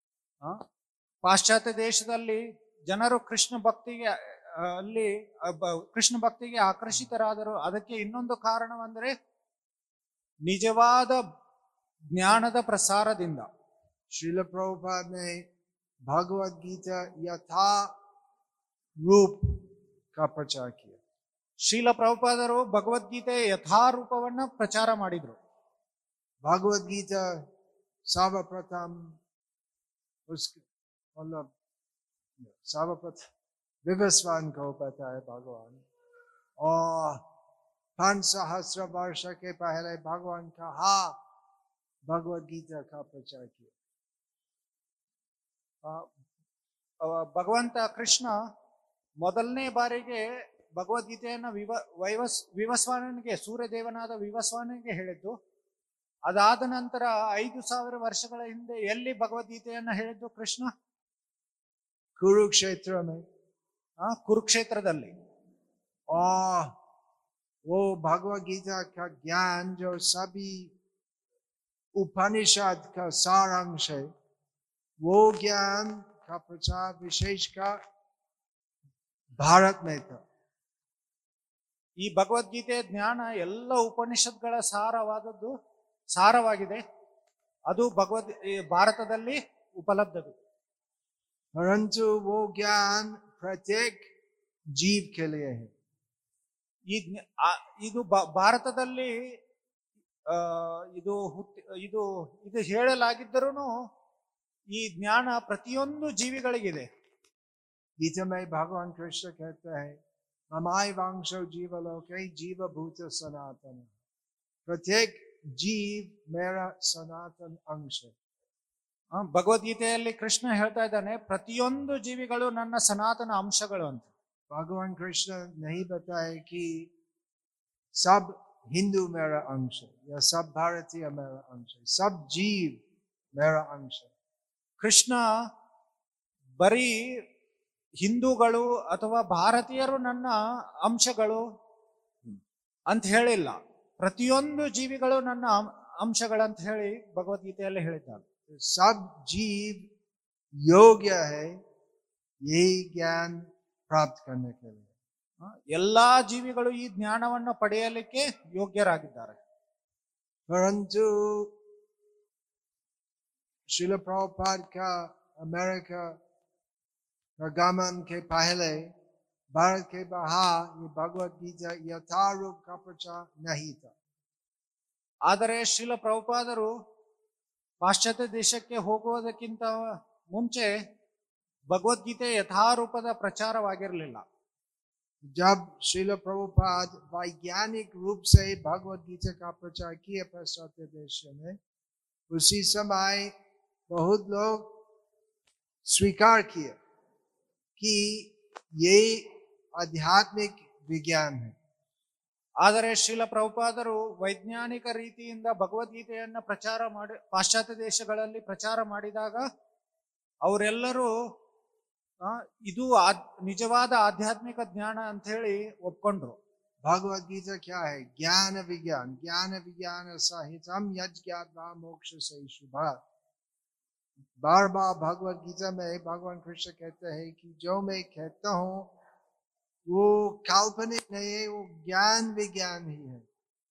ಪಾಶ್ಚಾತ್ಯ ದೇಶದಲ್ಲಿ ಜನರು ಕೃಷ್ಣ ಭಕ್ತಿಗೆ ಅಲ್ಲಿ ಕೃಷ್ಣ ಭಕ್ತಿಗೆ ಆಕರ್ಷಿತರಾದರು. ಅದಕ್ಕೆ ಇನ್ನೊಂದು ಕಾರಣವೆಂದರೆ ನಿಜವಾದ ಜ್ಞಾನದ ಪ್ರಸಾರದಿಂದ. श्रील प्रभुपाद ने भगवद गीता यथा रूप का प्रचार किया. ಶ್ರೀಲ ಪ್ರಭುಪಾದರು ಭಗವದ್ಗೀತೆ ಯಥಾರೂಪವನ್ನ ಪ್ರಚಾರ ಮಾಡಿದ್ರು. भगवद गीता सर्वप्रथम उसके मतलब सर्वप्रथम विवस्वान को बताया भगवान, और पांच सहस्र वर्ष के पहले भगवान कहा भगवद गीता का प्रचार किया. ಭಗವಂತ ಕೃಷ್ಣ ಮೊದಲನೇ ಬಾರಿಗೆ ಭಗವದ್ಗೀತೆಯನ್ನ ವಿವ ವೈವಸ್ ವಿವಸ್ವಾನನಿಗೆ ಸೂರ್ಯದೇವನಾದ ವಿವಸ್ವಾನನಿಗೆ ಹೇಳಿದ್ದು. ಅದಾದ ನಂತರ ಐದು ಸಾವಿರ ವರ್ಷಗಳ ಹಿಂದೆ ಎಲ್ಲಿ ಭಗವದ್ಗೀತೆಯನ್ನ ಹೇಳಿದ್ದು ಕೃಷ್ಣ? कुरुक्षेत्र में, ಕುರುಕ್ಷೇತ್ರದಲ್ಲಿ. और वो भगवद गीता का ज्ञान जो सभी उपनिषद का सारांश है, वो ज्ञान का प्रचार विशेषकर भारत में था. ಈ ಭಗವದ್ಗೀತೆ ಜ್ಞಾನ ಎಲ್ಲ ಉಪನಿಷತ್ಗಳ ಸಾರವಾದದ್ದು ಸಾರವಾಗಿದೆ. ಅದು ಭಗವದ್ ಭಾರತದಲ್ಲಿ ಉಪಲಬ್ಧವಿದೆ. परंतु वो ज्ञान प्रत्येक जीव के लिए है। ಈ ಜ್ಞ- ಆ- ಇದು ಬ- ಭಾರತದಲ್ಲಿ ಆ, ಇದು ಹುಟ್ಟಿ ಇದು ಇದು ಹೇಳಲಾಗಿದ್ದರೂ ಈ ಜ್ಞಾನ ಪ್ರತಿಯೊಂದು ಜೀವಿಗಳಿಗಿದೆ. गीता में भगवान कृष्ण कहते हैं ममाय वांशो जीवलोके जीवभूत सनातन। प्रत्येक जीव मेरा सनातन अंश है। ಆ, ಭಗವದ್ಗೀತೆಯಲ್ಲಿ ಕೃಷ್ಣ ಹೇಳ್ತಾ ಇದ್ದಾನೆ ಪ್ರತಿಯೊಂದು ಜೀವಿಗಳು ನನ್ನ ಸನಾತನ ಅಂಶಗಳು ಅಂತ. भगवान कृष्ण नहीं बताए कि सब हिंदू मेरा अंश है या सब भारतीय मेरा अंश है, सब जीव मेरा अंश है। ಕೃಷ್ಣ ಬರೀ ಹಿಂದೂಗಳು ಅಥವಾ ಭಾರತೀಯರು ನನ್ನ ಅಂಶಗಳು ಅಂತ ಹೇಳಿಲ್ಲ, ಪ್ರತಿಯೊಂದು ಜೀವಿಗಳು ನನ್ನ ಅಂ- ಅಂಶಗಳಂತ ಹೇಳಿ ಭಗವದ್ಗೀತೆಯಲ್ಲಿ ಹೇಳಿದ್ದಾನೆ. सब जीव योग्य है यही ज्ञान प्राप्त करने के लिए। ಆ, ಎಲ್ಲಾ ಜೀವಿಗಳು ಈ ಜ್ಞಾನವನ್ನು ಪಡೆಯಲಿಕ್ಕೆ ಯೋಗ್ಯರಾಗಿದ್ದಾರೆ. परंतु श्रील प्रभुपाद का अमेरिका का गमन के पहले भारत के बाहर ये भगवत गीता यथारूप का प्रचार नहीं था। ಆದರೆ ಶ್ರೀಲ ಪ್ರಭುಪಾದರು ಪಾಶ್ಚಾತ್ಯ ದೇಶಕ್ಕೆ ಹೋಗುವುದಕ್ಕಿಂತ ಮುಂಚೆ ಭಗವದ್ಗೀತೆ ಯಥಾರೂಪದ ಪ್ರಚಾರವಾಗಿರಲಿಲ್ಲ. जब श्रील प्रभुपाद वैज्ञानिक रूप से भगवत गीता का प्रचार किए पाश्चात्य देश में, उसी समय बहुत लोग स्वीकार किए कि ये आध्यात्मिक विज्ञान है। ಆದರೆ ಶ್ರೀಲ ಪ್ರಭುಪಾದರು ವೈಜ್ಞಾನಿಕ ರೀತಿಯಿಂದ ಭಗವದ್ಗೀತೆಯನ್ನ ಪ್ರಚಾರ ಮಾಡಿ ಪಾಶ್ಚಾತ್ಯ ದೇಶಗಳಲ್ಲಿ ಪ್ರಚಾರ ಮಾಡಿದಾಗ ಅವರೆಲ್ಲರೂ ಆ, ಇದು ಆದ್- ನಿಜವಾದ ಆಧ್ಯಾತ್ಮಿಕ ಜ್ಞಾನ ಅಂತ ಹೇಳಿ ಒಪ್ಕೊಂಡ್ರು. भगवत गीता क्या है? ज्ञान विज्ञान। ज्ञान विज्ञान सहितम यज्ञात्वा मोक्ष से शुभा। बार बार भगवत गीता में भगवान कृष्ण कहते हैं कि जो मैं कहता हूँ वो काल्पनिक नहीं है, वो ज्ञान विज्ञान ही है।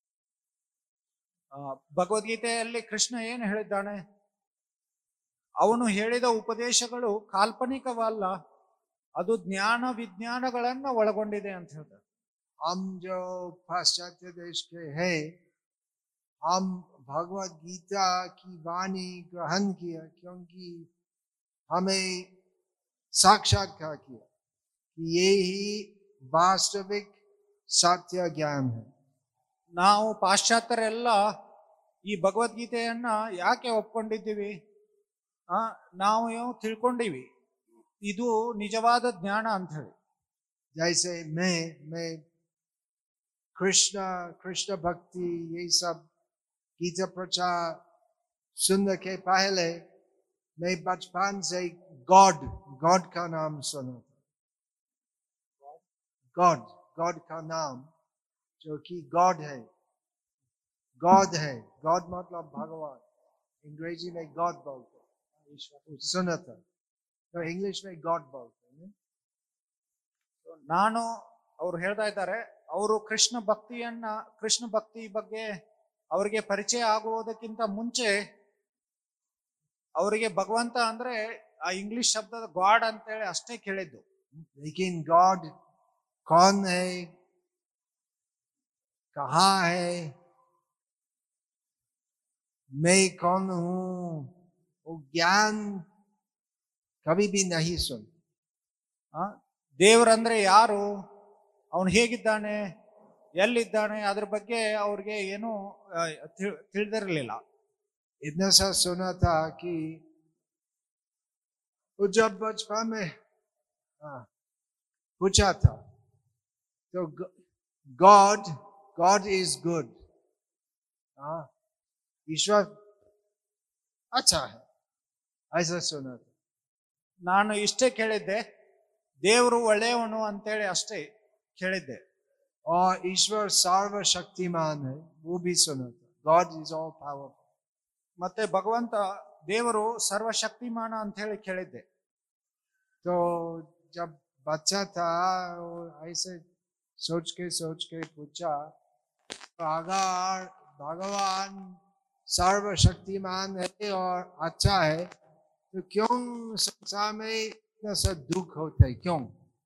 ಆ, ಭಗವದ್ಗೀತೆಯಲ್ಲಿ ಕೃಷ್ಣ ಏನು ಹೇಳಿದ್ದಾನೆ, ಅವನು ಹೇಳಿದ ಉಪದೇಶಗಳು ಕಾಲ್ಪನಿಕವಲ್ಲ, ಅದು ಜ್ಞಾನ ವಿಜ್ಞಾನಗಳನ್ನ ಒಳಗೊಂಡಿದೆ ಅಂತ ಹೇಳ್ತಾರೆ. हम जो पाश्चात्य देश के हैं, हम भगवत गीता की वाणी ग्रहण किया क्योंकि हमें साक्षात्कार किया कि ये ही वास्तविक सत्य ज्ञान है। ನಾವು ಪಾಶ್ಚಾತ್ಯರೆಲ್ಲ ಈ ಭಗವದ್ಗೀತೆಯನ್ನ ಯಾಕೆ ಒಪ್ಕೊಂಡಿದ್ದೀವಿ, ಆ ನಾವು ಏನು ತಿಳ್ಕೊಂಡಿವಿ ಇದು ನಿಜವಾದ ಜ್ಞಾನ ಅಂತ ಹೇಳಿ. जैसे मैं मैं कृष्ण कृष्ण भक्ति ये सब गीता प्रचार सुनने के पहले मैं बचपन से गॉड गॉड का नाम सुना था। गॉड गॉड का नाम जो कि गॉड है, गॉड है, गॉड मतलब भगवान, अंग्रेजी में गॉड बोलते हैं, सुना था तो इंग्लिश में गॉड बोलते हैं। ನಾನು ಅವ್ರು ಹೇಳ್ತಾ ಇದ್ದಾರೆ, ಅವರು ಕೃಷ್ಣ ಭಕ್ತಿಯನ್ನ ಕೃಷ್ಣ ಭಕ್ತಿ ಬಗ್ಗೆ ಅವರಿಗೆ ಪರಿಚಯ ಆಗುವುದಕ್ಕಿಂತ ಮುಂಚೆ ಅವರಿಗೆ ಭಗವಂತ ಅಂದ್ರೆ ಆ ಇಂಗ್ಲಿಷ್ ಶಬ್ದದ ಗಾಡ್ ಅಂತೇಳಿ ಅಷ್ಟೇ ಕೇಳಿದ್ದು. लेकिन गॉड कौन है, कहाँ है, मैं कौन हूं, वो ज्ञान कभी भी नहीं सुन। ಆ ದೇವರಂದ್ರೆ ಯಾರು, ಅವನು ಹೇಗಿದ್ದಾನೆ, ಎಲ್ಲಿದ್ದಾನೆ, ಅದ್ರ ಬಗ್ಗೆ ಅವ್ರಿಗೆ ಏನು ಆ, ತಿಳ್- ತಿಳಿದಿರಲಿಲ್ಲ. इतना सा सुना था कि वो जब बचपन में हाँ, पूछा था तो गॉड गॉड इज गुड, हाँ ईश्वर अच्छा है, ऐसा सुना था। ನಾನು ಇಷ್ಟೇ ಕೇಳಿದ್ದೆ, ದೇವರು ಒಳ್ಳೆಯವನು ಅಂತೇಳಿ ಅಷ್ಟೇ ಕೇಳಿದ್ದೆ. और ईश्वर सर्वशक्तिमान है वो भी सुना था। God is all powerful. ಮತ್ತೆ ಭಗವಂತ ದೇವರು ಸರ್ವಶಕ್ತಿಮಾನ ಅಂತ ಹೇಳಿ ಕೇಳಿದ್ದೆ. तो जब बच्चा था वो ऐसे सोच के सोच के पूछा, तो अगर भगवान सर्वशक्तिमान है और अच्छा है तो क्यों संसार में इतना सा दुख होता है, क्यों?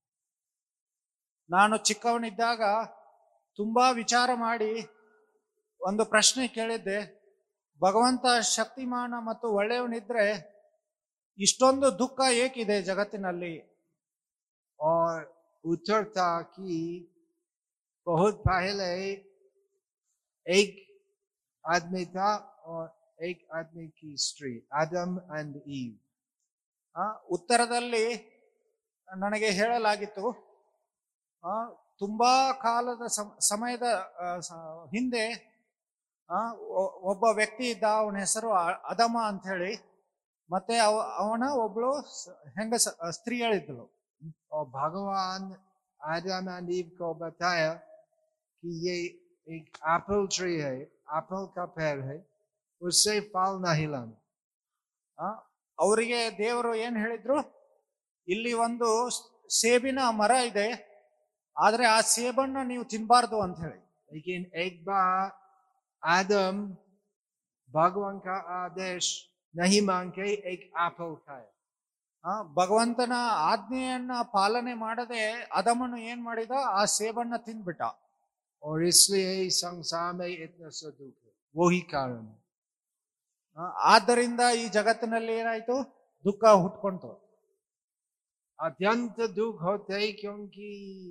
ನಾನು ಚಿಕ್ಕವನಿದ್ದಾಗ ತುಂಬಾ ವಿಚಾರ ಮಾಡಿ ಒಂದು ಪ್ರಶ್ನೆ ಕೇಳಿದ್ದೆ, ಭಗವಂತ ಶಕ್ತಿಮಾನ ಮತ್ತು ಒಳ್ಳೆಯವನಿದ್ರೆ ಇಷ್ಟೊಂದು ದುಃಖ ಏಕಿದೆ ಜಗತ್ತಿನಲ್ಲಿ? और उत्तर था कि बहुत पहले एक आदमी था और एक आदमी की स्त्री, आदम एंड ईव. ಆ ಉತ್ತರದಲ್ಲಿ ನನಗೆ ಹೇಳಲಾಗಿತ್ತು, ಆ ತುಂಬಾ ಕಾಲದ ಸಮಯದ ಹಿಂದೆ ಆ ಒಬ್ಬ ವ್ಯಕ್ತಿ ಇದ್ದ, ಅವನ ಹೆಸರು ಅದಮ ಅಂತ ಹೇಳಿ, ಮತ್ತೆ ಅವನ ಒಬ್ಳು ಹೆಂಗಸ ಸ್ತ್ರೀಯಳಿದ್ದಳು. और भगवान आदम एंड ईव को बताया कि ये एक एप्पल ट्री है, एप्पल का पेड़ है, उससे फल नहीं लाना. ಆ ಅವರಿಗೆ ದೇವರು ಏನ್ ಹೇಳಿದ್ರು, ಇಲ್ಲಿ ಒಂದು ಸೇಬಿನ ಮರ ಇದೆ, ಆದ್ರೆ ಆ ಸೇಬನ್ನ ನೀವು ತಿನ್ಬಾರ್ದು ಅಂತ ಹೇಳಿ. लेकिन एक बार आदम भगवान का आदेश नहीं मान के एक एप्पल खाया. ಆ ಭಗವಂತನ ಆಜ್ಞೆಯನ್ನ ಪಾಲನೆ ಮಾಡದೆ ಅದಮನು ಏನ್ ಮಾಡಿದ, ಆ ಸೇಬನ್ನ ತಿಂದ್ಬಿಟ್ಟ. और इसलिए संसार में इतना सा दुख है, वही कारण. ಆದ್ದರಿಂದ ಈ ಜಗತ್ತಿನಲ್ಲಿ ಏನಾಯ್ತು, ದುಃಖ ಹುಟ್ಕೊಂತು. अत्यंत दुख होते क्योंकि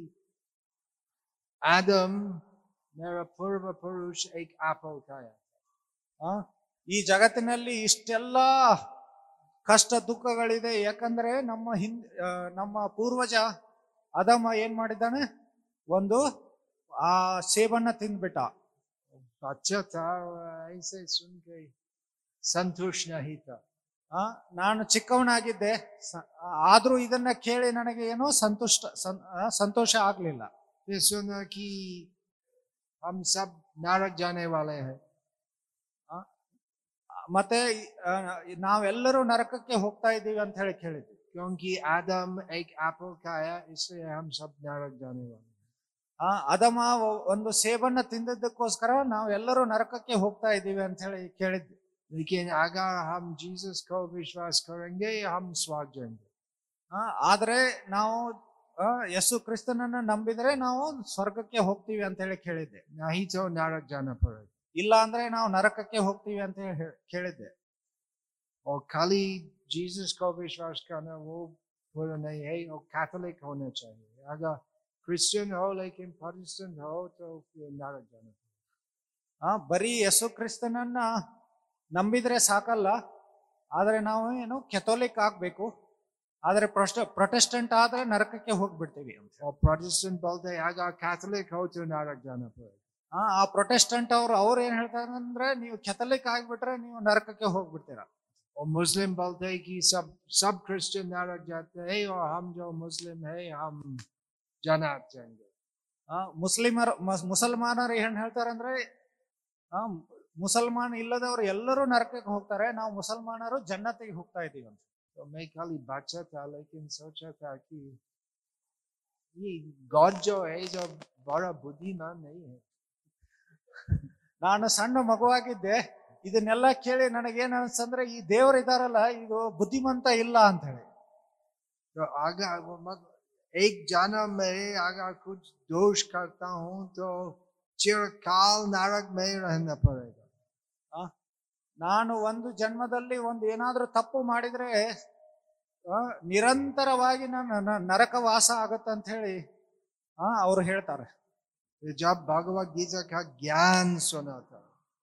आदम मेरा पूर्व पुरुष एक एप्पल खाया. ಈ ಜಗತ್ತಿನಲ್ಲಿ ಇಷ್ಟೆಲ್ಲಾ ಕಷ್ಟ ದುಃಖಗಳಿದೆ, ಯಾಕಂದ್ರೆ ನಮ್ಮ ಹಿಂದ್ ನಮ್ಮ ಪೂರ್ವಜ ಅದಮ ಏನ್ ಮಾಡಿದ್ದಾನೆ, ಒಂದು ಆ ಸೇಬನ್ನ ತಿಂದ್ಬಿಟ್ಟ. अच्छा था, ऐसे सुन के संतोष नहीं था. ಆ ನಾನು ಚಿಕ್ಕವನಾಗಿದ್ದೆ, ಆದ್ರೂ ಇದನ್ನ ಕೇಳಿ ನನಗೆ ಏನೋ ಸಂತುಷ್ಟ ಸಂತೋಷ ಆಗ್ಲಿಲ್ಲ. फिर सुना कि हम सब नरक जाने वाले हैं. ಮತ್ತೆ ನಾವೆಲ್ಲರೂ ನರಕಕ್ಕೆ ಹೋಗ್ತಾ ಇದ್ದೀವಿ ಅಂತ ಹೇಳಿ ಕೇಳಿದ್ವಿ. क्योंकि आदम एक एप्पल खाया, इसलिए हम सब नरक जाने वाले. ಆ ಅದಮ ಒಂದು ಸೇಬನ್ನ ತಿಂದದ್ದಕ್ಕೋಸ್ಕರ ನಾವೆಲ್ಲರೂ ನರಕಕ್ಕೆ ಹೋಗ್ತಾ ಇದ್ದೀವಿ ಅಂತ ಹೇಳಿ ಕೇಳಿದ್ವಿ. लेकिन अगर हम जीसस को विश्वास करेंगे, हम स्वर्ग जाएंगे. ಆದ್ರೆ ನಾವು ಯೇಸು ಕ್ರಿಸ್ತನನ್ನ ನಂಬಿದ್ರೆ ನಾವು ಸ್ವರ್ಗಕ್ಕೆ ಹೋಗ್ತೀವಿ ಅಂತ ಹೇಳಿ ಕೇಳಿದ್ದೆ. नहीं तो नरक जाना पड़ेगा. ಇಲ್ಲ ಅಂದ್ರೆ ನಾವು ನರಕಕ್ಕೆ ಹೋಗ್ತೀವಿ ಅಂತ ಹೇಳಿ ಕೇಳಿದ್ದೆ. और खाली जीसस को विश्वास करना वो पूरा नहीं है, और कैथोलिक होना चाहिए. अगर क्रिश्चियन हो लेकिन प्रोटेस्टेंट हो तो फिर नरक जाना पड़ेगा. ಆ ಬರೀ ಯೇಸು ಕ್ರಿಸ್ತನನ್ನ ನಂಬಿದ್ರೆ ಸಾಕಲ್ಲ, ಆದ್ರೆ ನಾವು ಏನು ಕೆಥೋಲಿಕ್ ಆಗ್ಬೇಕು, ಆದ್ರೆ ಪ್ರೊಟೆಸ್ಟೆಂಟ್ ಆದ್ರೆ ನರಕಕ್ಕೆ ಹೋಗ್ಬಿಡ್ತೀವಿ ಅಂತ. और प्रोटेस्टेंट बोलते हैं अगर कैथोलिक हो तो नरक जाना पड़ेगा. ಆ ಆ ಪ್ರೊಟೆಸ್ಟೆಂಟ್ ಅವ್ರು ಅವ್ರು ಏನ್ ಹೇಳ್ತಾರೆ ಅಂದ್ರೆ, ನೀವು ಕೆಥೋಲಿಕ್ ಆಗ್ಬಿಟ್ರೆ ನೀವು ನರಕಕ್ಕೆ ಹೋಗ್ಬಿಡ್ತೀರಾ. और मुस्लिम बोलते हैं कि सब सब क्रिश्चियन नरक जाते हैं और हम जो मुस्लिम है हम जन्नत जाएंगे. ಆ ಮುಸ್ಲಿಮರು ಮುಸಲ್ಮಾನರು ಏನ್ ಹೇಳ್ತಾರೆ ಅಂದ್ರೆ, ಆ ಮುಸಲ್ಮಾನ್ ಇಲ್ಲದವ್ರು ಎಲ್ಲರೂ ನರಕಕ್ಕೆ ಹೋಗ್ತಾರೆ, ನಾವು ಮುಸಲ್ಮಾನರು ಜನ್ನತಿಗೆ ಹೋಗ್ತಾ ಇದೀವಿ ಅಂತ. तो मैं खाली बच्चा था लेकिन सोचा था कि ये गॉड जो है जो बड़ा बुद्धिमान नहीं है. ನಾನು ಸಣ್ಣ ಮಗುವಾಗಿದ್ದೆ, ಇದನ್ನೆಲ್ಲ ಕೇಳಿ ನನಗೇನ್ ಅನ್ಸಂದ್ರೆ, ಈ ದೇವರು ಇದಾರಲ್ಲ ಇದು ಬುದ್ಧಿಮಂತ ಇಲ್ಲ ಅಂತ ಹೇಳಿ. तो अगर एक जन्म में अगर कुछ दोष करता हूँ तो चिरकाल नरक में रहना पड़ेगा. ನಾನು ಒಂದು ಜನ್ಮದಲ್ಲಿ ಒಂದು ಏನಾದ್ರೂ ತಪ್ಪು ಮಾಡಿದ್ರೆ ನಿರಂತರವಾಗಿ ನಾನು ನರಕ ವಾಸ ಆಗತ್ತಂತ ಹೇಳಿ ಆ ಅವ್ರು ಹೇಳ್ತಾರೆ. जब भगवत गीता का ज्ञान सुना था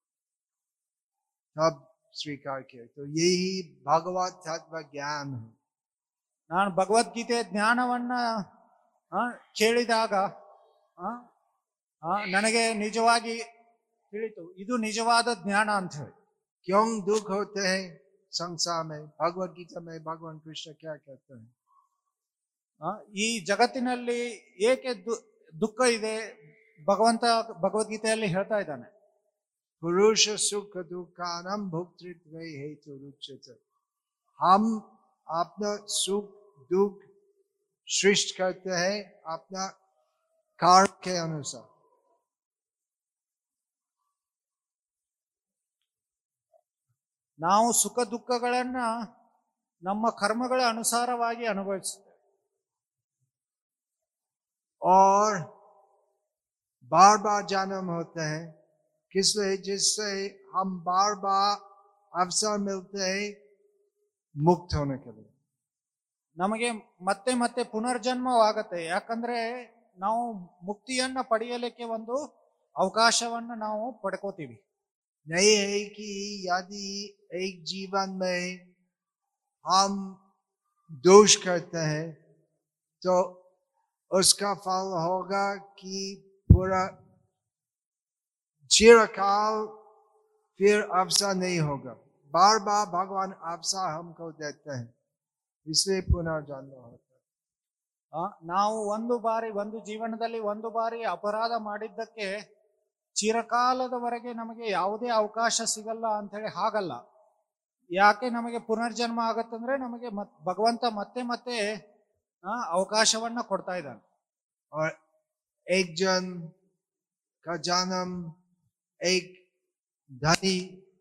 तब स्वीकार किया. तो यही भगवत तत्व ज्ञान है. ನಾನು ಭಗವದ್ಗೀತೆ ಜ್ಞಾನವನ್ನ ಕೇಳಿದಾಗ ನನಗೆ ನಿಜವಾಗಿ ತಿಳಿತು, ಇದು ನಿಜವಾದ ಜ್ಞಾನ ಅಂತ ಹೇಳಿ. क्यों दुख होते हैं संसार में? भगवत गीता में भगवान कृष्ण क्या कहते हैं? ಈ ಜಗತ್ತಿನಲ್ಲಿ ಏಕೆ ದುಃಖ ಇದೆ, ಭಗವಂತ ಭಗವದ್ಗೀತೆಯಲ್ಲಿ ಹೇಳ್ತಾ ಇದ್ದಾನೆ. पुरुष सुख दुखानम भोक्तृत्वे हेतु रुच्यते. हम अपना सुख दुख सृष्टि करते हैं अपना कर्म के अनुसार. ನಾವು ಸುಖ ದುಃಖಗಳನ್ನ ನಮ್ಮ ಕರ್ಮಗಳ ಅನುಸಾರವಾಗಿ ಅನುಭವಿಸುತ್ತೇವೆ. और बार बार जन्म होते हैं, किसलिए? जिससे हम बार बार अवसर मिलते हैं मुक्त होने के लिए. ನಮಗೆ ಮತ್ತೆ ಮತ್ತೆ ಪುನರ್ಜನ್ಮವಾಗತ್ತೆ. ಯಾಕಂದ್ರೆ ನಾವು ಮುಕ್ತಿಯನ್ನ ಪಡೆಯಲಿಕ್ಕೆ ಒಂದು ಅವಕಾಶವನ್ನ ನಾವು ಪಡ್ಕೋತೀವಿ. नहीं है कि यदि एक जीवन में हम दोष करते हैं तो उसका फल होगा कि पूरा चिरकाल फिर अवसर नहीं होगा. बार बार भगवान अवसर हमको देते हैं, इसलिए पुनर्जन्म होता है. ಆ, ನಾವು ಒಂದು ಬಾರಿ ಒಂದು ಜೀವನದಲ್ಲಿ ಒಂದು ಬಾರಿ ಅಪರಾಧ ಮಾಡಿದ್ದಕ್ಕೆ ಚಿರಕಾಲದವರೆಗೆ ನಮಗೆ ಯಾವುದೇ ಅವಕಾಶ ಸಿಗಲ್ಲ ಅಂತ ಹೇಳಿ ಹಾಗಲ್ಲ. ಯಾಕೆ ನಮಗೆ ಪುನರ್ಜನ್ಮ ಆಗತ್ತಂದ್ರೆ ನಮಗೆ ಮತ್ ಭಗವಂತ ಮತ್ತೆ ಮತ್ತೆ ಆ, ಅವಕಾಶವನ್ನ ಕೊಡ್ತಾ ಇದ್ದಾನೆ. और एक जन का जन्म एक धनी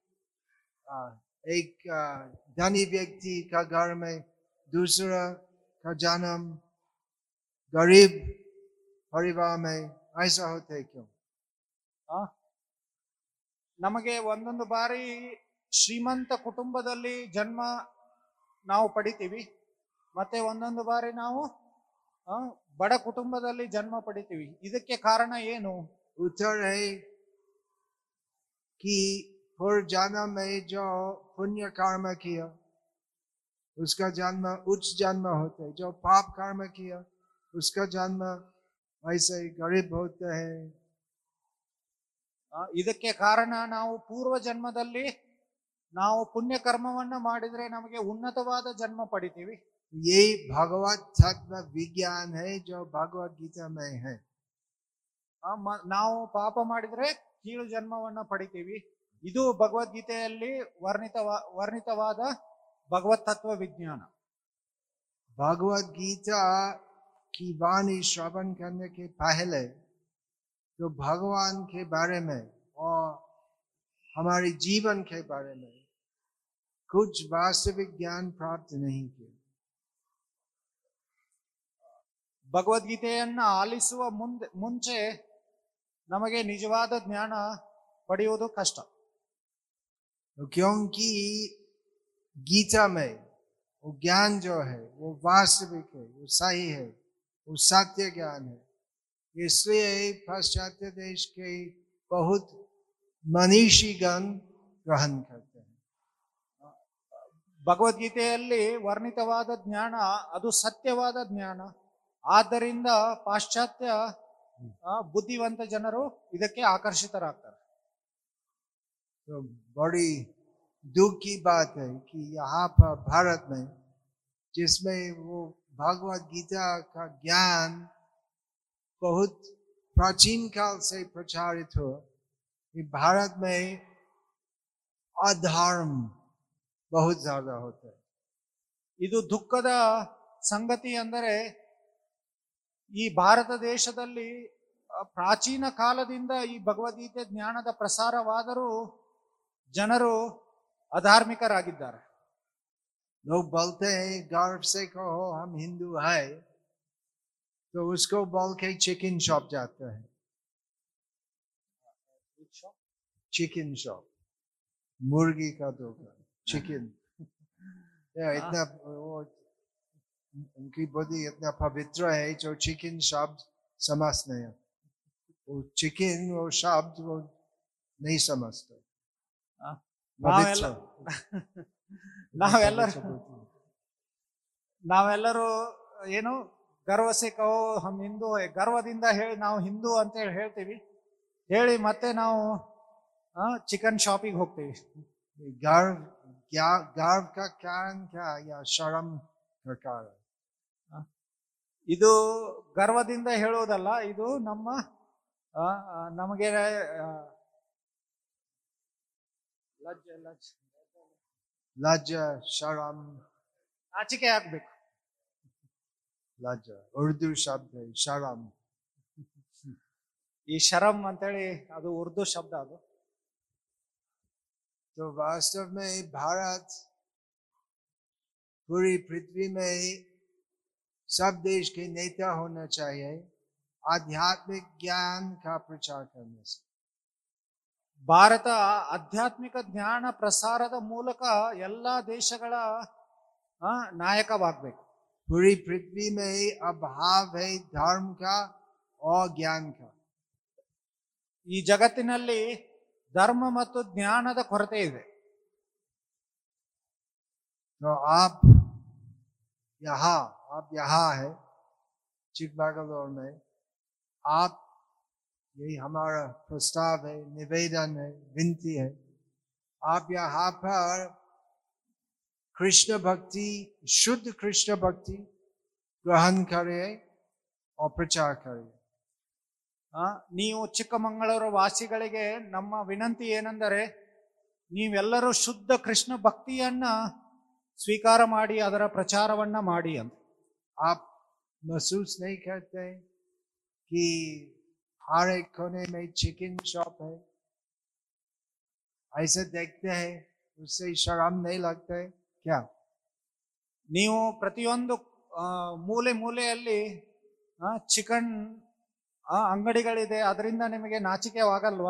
एक धनी व्यक्ति का घर में, दूसरा का जन्म गरीब परिवार में, ऐसा होता है क्यों? ಆ ನಮಗೆ ಒಂದೊಂದು ಬಾರಿ ಶ್ರೀಮಂತ ಕುಟುಂಬದಲ್ಲಿ ಜನ್ಮ ನಾವು ಪಡಿತೀವಿ, ಮತ್ತೆ ಒಂದೊಂದು ಬಾರಿ ನಾವು ಆ, ಬಡ ಕುಟುಂಬದಲ್ಲಿ ಜನ್ಮ ಪಡಿತೀವಿ. ಇದಕ್ಕೆ ಕಾರಣ ಏನು? उत्तर है कि पूर्व जन्म में जो पुण्य कर्म किया उसका जन्म उच्च जन्म होता है, जो पाप कर्म किया उसका जन्म ऐसे गरीब होते हैं. ಆ, ಇದಕ್ಕೆ ಕಾರಣ ನಾವು ಪೂರ್ವ ಜನ್ಮದಲ್ಲಿ ನಾವು ಪುಣ್ಯ ಕರ್ಮವನ್ನ ಮಾಡಿದ್ರೆ ನಮಗೆ ಉನ್ನತವಾದ ಜನ್ಮ ಪಡಿತೀವಿ. ये भगवत तत्व विज्ञान है जो भगवत गीता में है. ಆ, ಮ- ನಾವು ಪಾಪ ಮಾಡಿದ್ರೆ ಕೀಳು ಜನ್ಮವನ್ನ ಪಡಿತೀವಿ. ಇದು ಭಗವದ್ಗೀತೆಯಲ್ಲಿ ವರ್ಣಿತವಾ ವರ್ಣಿತವಾದ ಭಗವತ್ ತತ್ವ ವಿಜ್ಞಾನ. भगवत गीता की वाणी श्रवण करने के पहले तो भगवान के बारे में और हमारे जीवन के बारे में कुछ वास्तविक ज्ञान प्राप्त नहीं किया. ಭಗವದ್ಗೀತೆಯನ್ನ ಆಲಿಸುವ ಮುಂದೆ ಮುಂಚೆ ನಮಗೆ ನಿಜವಾದ ಜ್ಞಾನ ಪಡೆಯುವುದು ಕಷ್ಟ. क्योंकि गीता में वो ज्ञान जो है वो वास्तविक है, वो सही है, वो सत्य ज्ञान है. इसलिए पाश्चात्य देश के बहुत मनीषीगण ग्रहण करते हैं. ಭಗವದ್ಗೀತೆಯಲ್ಲಿ ವರ್ಣಿತವಾದ ಜ್ಞಾನ ಅದು ಸತ್ಯವಾದ ಜ್ಞಾನ. ಆದ್ದರಿಂದ ಪಾಶ್ಚಾತ್ಯ ಆ, ಬುದ್ಧಿವಂತ ಜನರು ಇದಕ್ಕೆ ಆಕರ್ಷಿತರಾಗ್ತಾರೆ. तो बड़ी दुख की बात है कि यहाँ पर भारत में, जिसमें वो भगवत गीता का ज्ञान बहुत प्राचीन काल से प्रचारित हो, कि भारत में अधर्म बहुत ज्यादा होता है. ಇದು ದುಃಖದ ಸಂಗತಿ ಅಂದರೆ ಈ ಭಾರತ ದೇಶದಲ್ಲಿ ಆ, ಪ್ರಾಚೀನ ಕಾಲದಿಂದ ಈ ಭಗವದ್ಗೀತೆ ಜ್ಞಾನದ ಪ್ರಸಾರವಾದರೂ ಜನರು ಅಧಾರ್ಮಿಕರಾಗಿದ್ದಾರೆ. लोग बोलते हैं गर्व से कहो हम हिंदू है, तो उसको बोल के चिकन शॉप जाते हैं. चिकन शॉप, मुर्गी का दुकान, चिकन. या इतना वो उनकी बुद्धि इतना पवित्र है जो चिकन शब्द समझते हैं. वो चिकन वो शब्द वो नहीं समझते. ಆ, पवित्र. ನಾವೆಲ್ಲರೂ ನಾವೆಲ್ಲರೂ ಏನು ಗರ್ವಸೆ ಕಹೋ ಹಮ್ ಹಿಂದೂ ಹೈ, ಗರ್ವದಿಂದ ಹೇಳಿ ನಾವು ಹಿಂದೂ ಅಂತ ಹೇಳಿ ಹೇಳ್ತೀವಿ. ಹೇಳಿ ಮತ್ತೆ ನಾವು ಚಿಕನ್ ಶಾಪಿಗೆ ಹೋಗ್ತೀವಿ. गर्व क्या, गर्व का कारण क्या या शर्म का कारण? ಇದು ಗರ್ವದಿಂದ ಹೇಳುವುದಲ್ಲ, ಇದು ನಮ್ಮ ಆ, ಆ, ನಮಗೆ ಆ, ಲಜ್ಜೆ ಲಜ್ಜೆ लज्जा शर्म. ನಾಚಿಕೆ ಆಗ್ಬೇಕು. लज्जा उर्दू शब्द है शर्म. ಈ ಶರಂ ಅಂತೇಳಿ ಅದು ಉರ್ದು ಶಬ್ದ. ಅದು तो वास्तव में भारत पूरी पृथ्वी में सब देश के नेता होना चाहिए आध्यात्मिक ज्ञान का प्रचार करने से। ಭಾರತ ಆಧ್ಯಾತ್ಮಿಕ ಜ್ಞಾನ ಪ್ರಸಾರದ ಮೂಲಕ ಎಲ್ಲಾ ದೇಶಗಳ ಆ, ನಾಯಕವಾಗಬೇಕು. पूरी पृथ्वी में अभाव है धर्म का और ज्ञान का। ಈ ಜಗತ್ತಿನಲ್ಲಿ ಧರ್ಮ ಮತ್ತು ಜ್ಞಾನದ ಕೊರತೆ ಇದೆ. तो आप यहाँ आप यहाँ है चिकबागलोर में, आप यही हमारा प्रस्ताव है, निवेदन है, विनती है, आप यहाँ पर कृष्ण भक्ति, शुद्ध कृष्ण भक्ति ग्रहण करें और प्रचार करें। ಆ, ನೀವು ಚಿಕ್ಕಮಗಳೂರು ವಾಸಿಗಳಿಗೆ ನಮ್ಮ ವಿನಂತಿ ಏನೆಂದರೆ ನೀವೆಲ್ಲರೂ ಶುದ್ಧ ಕೃಷ್ಣ ಭಕ್ತಿಯನ್ನ ಸ್ವೀಕಾರ ಮಾಡಿ ಅದರ ಪ್ರಚಾರವನ್ನ ಮಾಡಿ ಅಂತ. आप महसूस नहीं करते कि हर एक कोने में चिकन शॉप है, ऐसे देखते हैं उससे शर्म नहीं लगता है क्या? ನೀವು ಪ್ರತಿಯೊಂದು ಆ, ಮೂಲೆ ಮೂಲೆಯಲ್ಲಿ ಚಿಕನ್ ಅಂಗಡಿಗಳಿದೆ, ಅದರಿಂದ ನಿಮಗೆ ನಾಚಿಕೆವಾಗಲ್ವಾ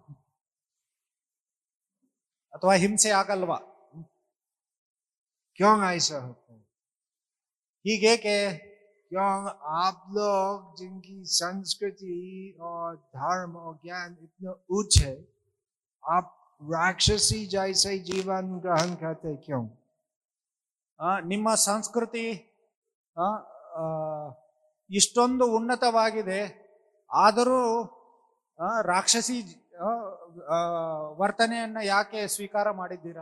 ಅಥವಾ ಹಿಂಸೆ ಆಗಲ್ವಾ? क्यों ऐसा होता है? ಹೀಗೇಕೆ? क्यों आप लोग जिनकी संस्कृति और धर्म और ज्ञान इतना उच्च है, आप राक्षसी जैसे जीवन ग्रहण करते क्यों? ಆ, ನಿಮ್ಮ ಸಂಸ್ಕೃತಿ ಆ, ಆ, ಇಷ್ಟೊಂದು ಉನ್ನತವಾಗಿದೆ, ಆದರೂ ಆ, ರಾಕ್ಷಸಿ ಆ, ಆ, ವರ್ತನೆಯನ್ನ ಯಾಕೆ ಸ್ವೀಕಾರ ಮಾಡಿದ್ದೀರಾ?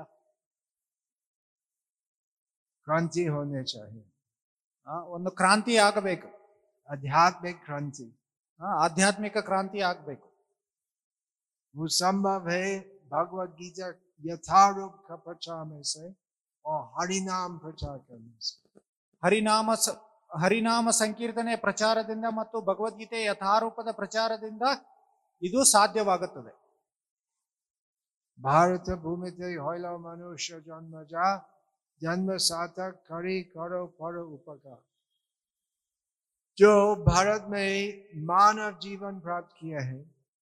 क्रांति होने चाहिए, ಆ, ಒಂದು ಕ್ರಾಂತಿ ಆಗಬೇಕು, आध्यात्मिक क्रांति। ಆ, ಆಧ್ಯಾತ್ಮಿಕ ಕ್ರಾಂತಿ ಆಗಬೇಕು. वो संभव है भगवत गीता यथारूप का प्रचार में से और हरिनाम प्रचार करने से। ಹರಿನಾಮ ಸ- ಹರಿನಾಮ ಸಂಕೀರ್ತನೆ ಪ್ರಚಾರದಿಂದ ಮತ್ತು ಭಗವದ್ಗೀತೆ ಯಥಾರೂಪದ ಪ್ರಚಾರದಿಂದ ಇದು ಸಾಧ್ಯವಾಗುತ್ತದೆ. भारत भूमि ते होइला मनुष्य जन्म जा, जन्म सार्थक करी करो पर उपकार। जो भारत में मानव जीवन प्राप्त किया है,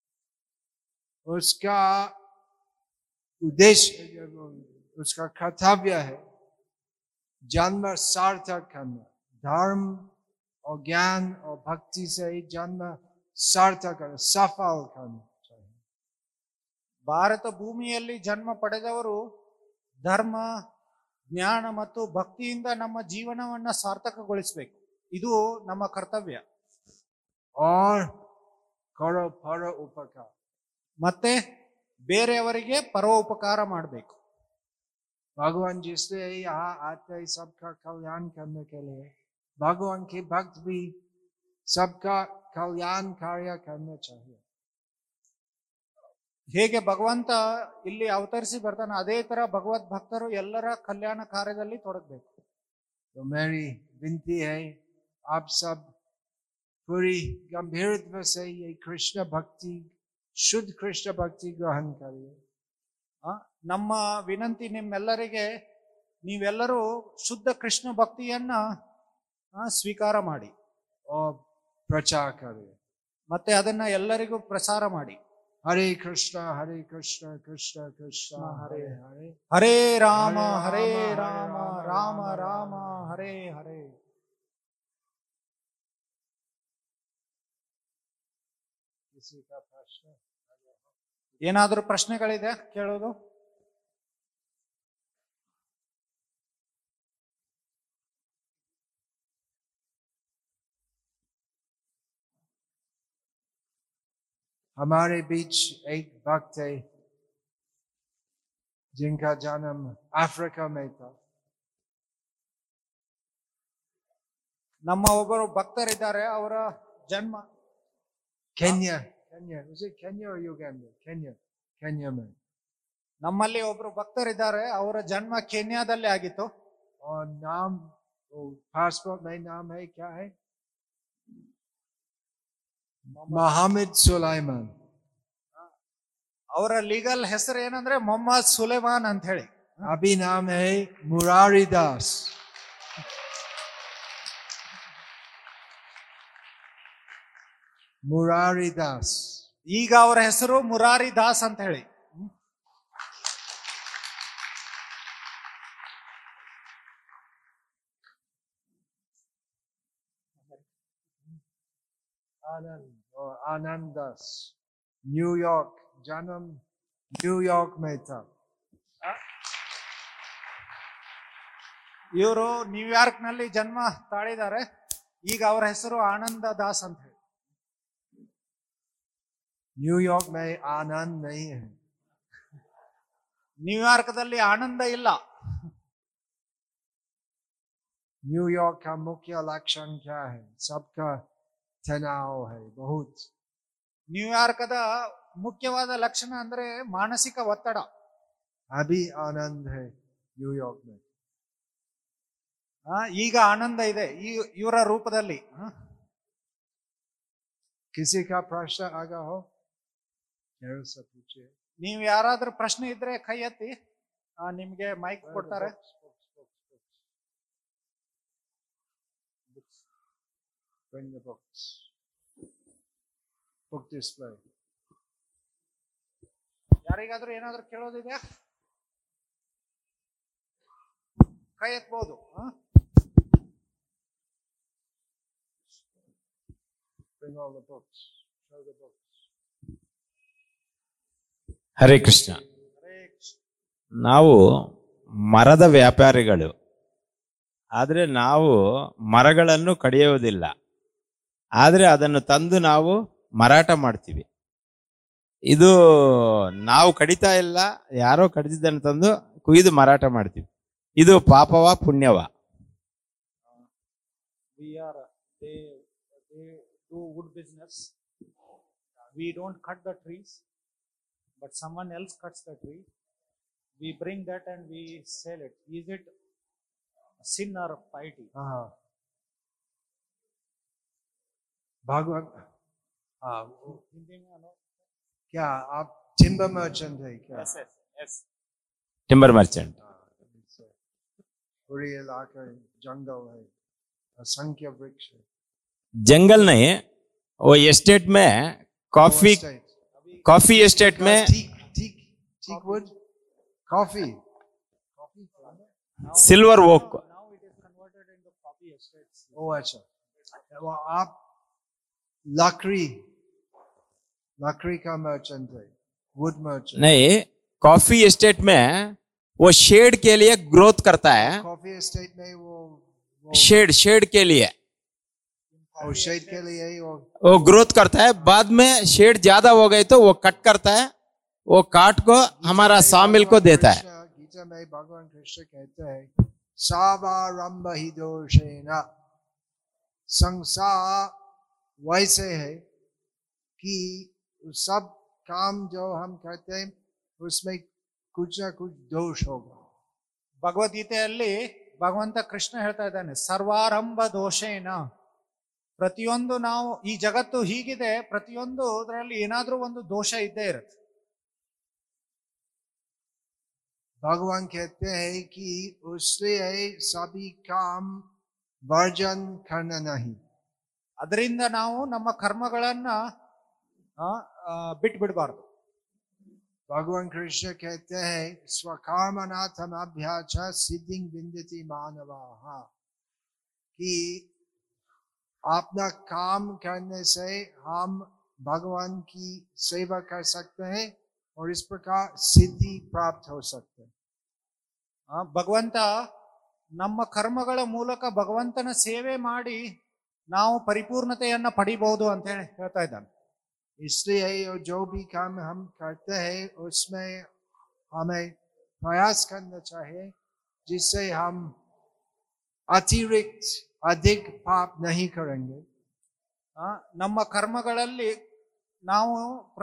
उसका उद्देश्य, उसका कर्तव्य है जन्म सार्थक करना। धर्म और ज्ञान और भक्ति से जन्म सार्थक करना, सफल करना चाहिए। ಭಾರತ ಭೂಮಿಯಲ್ಲಿ ಜನ್ಮ ಪಡೆದವರು ಧರ್ಮ, ಜ್ಞಾನ ಮತ್ತು ಭಕ್ತಿಯಿಂದ ನಮ್ಮ ಜೀವನವನ್ನ ಸಾರ್ಥಕಗೊಳಿಸಬೇಕು. ಇದು ನಮ್ಮ ಕರ್ತವ್ಯ. और करो पर उपकार। ಮತ್ತೆ ಬೇರೆಯವರಿಗೆ ಪರೋಪಕಾರ ಮಾಡಬೇಕು. भगवान जिसलिए यहाँ आते हैं सबका कल्याण करने के लिए, भगवान के भक्त भी सबका कल्याण कार्य करना चाहिए। ಹೇಗೆ ಭಗವಂತ ಇಲ್ಲಿ ಅವತರಿಸಿ ಬರ್ತಾನೆ, ಅದೇ ತರ ಭಗವದ್ ಭಕ್ತರು ಎಲ್ಲರ ಕಲ್ಯಾಣ ಕಾರ್ಯದಲ್ಲಿ ತೊಡಗಬೇಕು. तो मेरी विनती है आप सब पूरी गंभीरता से ये कृष्ण भक्ति, शुद्ध कृष्ण भक्ति ग्रहण करिए। ಆ, ನಮ್ಮ ವಿನಂತಿ ನಿಮ್ಮೆಲ್ಲರಿಗೆ, ನೀವೆಲ್ಲರೂ ಶುದ್ಧ ಕೃಷ್ಣ ಭಕ್ತಿಯನ್ನ ಆ, ಸ್ವೀಕಾರ ಮಾಡಿ और प्रचार करिए। ಮತ್ತೆ ಅದನ್ನ ಎಲ್ಲರಿಗೂ ಪ್ರಸಾರ ಮಾಡಿ. हरे कृष्ण हरे कृष्ण कृष्ण कृष्ण हरे हरे, ಹರೇ ರಾಮ ಹರೇ ರಾಮ ರಾಮ ರಾಮ ಹರೇ ಹರೇ. किसी का प्रश्न? ಏನಾದರೂ ಪ್ರಶ್ನೆಗಳಿದೆ ಕೇಳೋದು? हमारे बीच एक भक्त है जिनका जन्म अफ्रीका में था। ನಮ್ಮ ಒಬ್ಬರು ಭಕ್ತರಿದ್ದಾರೆ, ಅವರ ಜನ್ಮ Kenya, Kenya, was it Kenya or Uganda? Kenya, Kenya में। ನಮ್ಮಲ್ಲಿ ಒಬ್ರು ಭಕ್ತರಿದ್ದಾರೆ, ಅವರ ಜನ್ಮ ಕೆನ್ಯಾದಲ್ಲಿ ಆಗಿತ್ತು. और नाम, पासपोर्ट में नाम है क्या है? मोहम्मद सुलाइमान। ಅವರ ಲೀಗಲ್ ಹೆಸರು ಏನಂದ್ರೆ ಮೊಹಮ್ಮದ್ ಸುಲೇಮಾನ್ ಅಂತ ಹೇಳಿ. अभी नाम है मुरारी दास। Murari Das. ಈಗ ಅವರ ಹೆಸರು ಮುರಾರಿ ದಾಸ್ ಅಂತ ಹೇಳಿ. Anand or Anand Das. New York. Janam New York में था. ಇವರು ನ್ಯೂಯಾರ್ಕ್ ನಲ್ಲಿ ಜನ್ಮ ತಾಳಿದ್ದಾರೆ. ಈಗ ಅವರ ಹೆಸರು ಆನಂದ ದಾಸ್ ಅಂತ ಹೇಳಿ. न्यूयॉर्क में आनंद नहीं है. ನ್ಯೂಯಾರ್ಕ್ದಲ್ಲಿ ಆನಂದ ಇಲ್ಲ. न्यूयॉर्क का मुख्य लक्षण क्या है? सबका तनाव है बहुत. ನ್ಯೂಯಾರ್ಕದ ಮುಖ್ಯವಾದ ಲಕ್ಷಣ ಅಂದ್ರೆ ಮಾನಸಿಕ ಒತ್ತಡ. अभी आनंद है न्यूयॉर्क में. ಈಗ ಆನಂದ ಇದೆ ಈ ಇವರ ರೂಪದಲ್ಲಿ. किसी का प्रश्न आगा हो से पूछिए. ನೀವು ಯಾರಾದ್ರೂ ಪ್ರಶ್ನೆ ಇದ್ರೆ ಕೈ ಎತ್ತಿ, ನಿಮ್ಗೆ ಮೈಕ್ ಕೊಡ್ತಾರೆ. Bring the books. Book display. ಯಾರಿಗಾದ್ರೂ ಏನಾದ್ರೂ ಕೇಳೋದಿದೆಯಾ? ಕೈ ಎತ್ಬಹುದು. Bring all the books. Show the books. Hare Krishna. ನಾವು ಮರದ ವ್ಯಾಪಾರಿಗಳು, ಆದರೆ ನಾವು ಮರಗಳನ್ನು ಕಡಿಯುವುದಿಲ್ಲ, ಆದರೆ ಅದನ್ನು ತಂದು ನಾವು ಮಾರಾಟ ಮಾಡ್ತೀವಿ. ಇದು ನಾವು ಕಡಿತಾ ಇಲ್ಲ, ಯಾರೋ ಕಡಿದಿದ್ದನ್ನು ತಂದು ಕುಯ್ದು ಮಾರಾಟ ಮಾಡ್ತೀವಿ. ಇದು ಪಾಪವ ಪುಣ್ಯವ? We are they they do wood business. We don't cut the trees, but someone else cuts the tree. We bring that and we sell it. Is it sin or piety? हाँ, भगवान. हाँ, हिंदी में आनो. क्या आप टिम्बर मर्चेंट है क्या? Yes, yes, yes. Timber merchant. पूरी इलाका जंगल है, असंख्य वृक्ष है. जंगल नहीं, वो एस्टेट में कॉफी कॉफी एस्टेट में teak teak teak wood coffee coffee silver oak. Now it is converted into coffee estates. ओ अच्छा. वो आप लकड़ी लकड़ी का मर्चेंट है, वुड मर्चेंट नहीं, कॉफी एस्टेट में वो शेड के लिए ग्रोथ करता है. कॉफी एस्टेट में वो वो शेड शेड के लिए और शेड के लिए वो वो ग्रोथ करता है. बाद में शेड ज्यादा हो गई तो वो कट करता है, वो काट को हमारा सामिल को देता है. गीता में भगवान कृष्ण कहते हैं सावारंभ ही दोषेण. संसार वैसे है कि सब काम जो हम करते हैं उसमें कुछ ना कुछ दोष होगा. ಭಗವದ್ಗೀತೆಯಲ್ಲಿ ಭಗವಂತ ಕೃಷ್ಣ ಹೇಳ್ತಾ ಇದ್ದಾನೆ, ಸರ್ವಾರಂಭ ದೋಷೇನ. ಪ್ರತಿಯೊಂದು ನಾವು ಈ ಜಗತ್ತು ಹೀಗಿದೆ, ಪ್ರತಿಯೊಂದು ಅದರಲ್ಲಿ ಏನಾದ್ರೂ ಒಂದು ದೋಷ ಇದ್ದೇ ಇರುತ್ತೆ. भगवान कहते हैं कि उसलिए सभी काम वर्जन करना नहीं. ಅದರಿಂದ ನಾವು ನಮ್ಮ ಕರ್ಮಗಳನ್ನ ಬಿಟ್ಟು ಬಿಡಬಾರ್ದು. भगवान कृष्ण कहते हैं स्वकर्मनाथम अभ्याच सिद्धिं विन्दति मानवाः, कि अपना काम करने से हम भगवान की सेवा कर सकते हैं और इस प्रकार सिद्धि प्राप्त हो सकते हैं. ಭಗವಂತ ನಮ್ಮ ಕರ್ಮಗಳ ಮೂಲಕ ಭಗವಂತನ ಸೇವೆ ಮಾಡಿ ನಾವು ಪರಿಪೂರ್ಣತೆಯನ್ನ ಪಡಿಬಹುದು ಅಂತ ಹೇಳಿ ಹೇಳ್ತಾ ಇದ್ದಾನೆ. इसलिए जो भी काम हम करते हैं उसमें हमें प्रयास करना चाहिए जिससे हम अतिरिक्त अधिक पाप नहीं करेंगे. ನಮ್ಮ ಕರ್ಮಗಳಲ್ಲಿ ನಾವು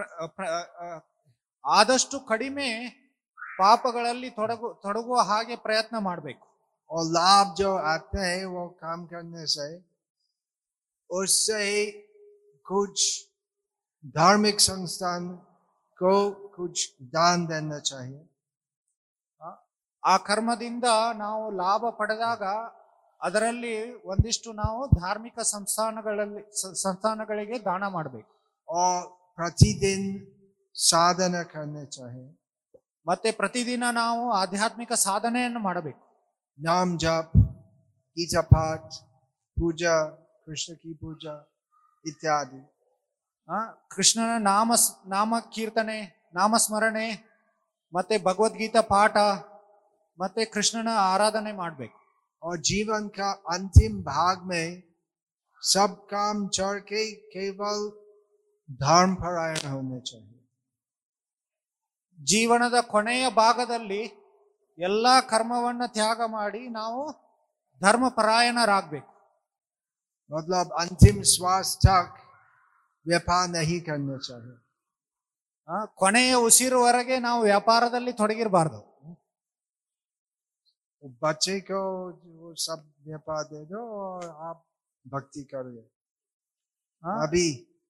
ಆದಷ್ಟು ಕಡಿಮೆ ಪಾಪಗಳಲ್ಲಿ ತೊಡಗು ತೊಡಗುವ ಹಾಗೆ ಪ್ರಯತ್ನ ಮಾಡಬೇಕು. और लाभ जो आते हैं वो काम करने से उससे कुछ धार्मिक संस्थान को कुछ दान देना चाहिए. ಆ ಕರ್ಮದಿಂದ ನಾವು ಲಾಭ ಪಡೆದಾಗ ಅದರಲ್ಲಿ ಒಂದಿಷ್ಟು ನಾವು ಧಾರ್ಮಿಕ ಸಂಸ್ಥಾನಗಳಲ್ಲಿ ಸ- ಸಂಸ್ಥಾನಗಳಿಗೆ ದಾನ ಮಾಡಬೇಕು. और प्रतिदिन साधना करने चाहिए. ಮತ್ತೆ ಪ್ರತಿದಿನ ನಾವು ಆಧ್ಯಾತ್ಮಿಕ ಸಾಧನೆಯನ್ನು ಮಾಡಬೇಕು. नाम जप, गीता पाठ, पूजा, कृष्ण की पूजा इत्यादि. ಆ ಕೃಷ್ಣನ ನಾಮ ನಾಮ ಕೀರ್ತನೆ, ನಾಮಸ್ಮರಣೆ, ಮತ್ತೆ ಭಗವದ್ಗೀತಾ ಪಾಠ, ಮತ್ತೆ ಕೃಷ್ಣನ ಆರಾಧನೆ ಮಾಡಬೇಕು. और जीवन का अंतिम भाग में सब काम छोड़ के केवल धर्म परायण होने चाहिए. ಜೀವನದ ಕೊನೆಯ ಭಾಗದಲ್ಲಿ ಎಲ್ಲಾ ಕರ್ಮವನ್ನ ತ್ಯಾಗ ಮಾಡಿ ನಾವು ಧರ್ಮಪರಾಯಣರಾಗಬೇಕು. मतलब अंतिम श्वास तक व्यापार नहीं करना चाहिए. ಆ ಕೊನೆಯ ಉಸಿರುವರೆಗೆ ನಾವು ವ್ಯಾಪಾರದಲ್ಲಿ ತೊಡಗಿರಬಾರ್ದು. बच्चे को वो सब व्यापार दे दो और आप भक्ति करिए. ಆ, अभी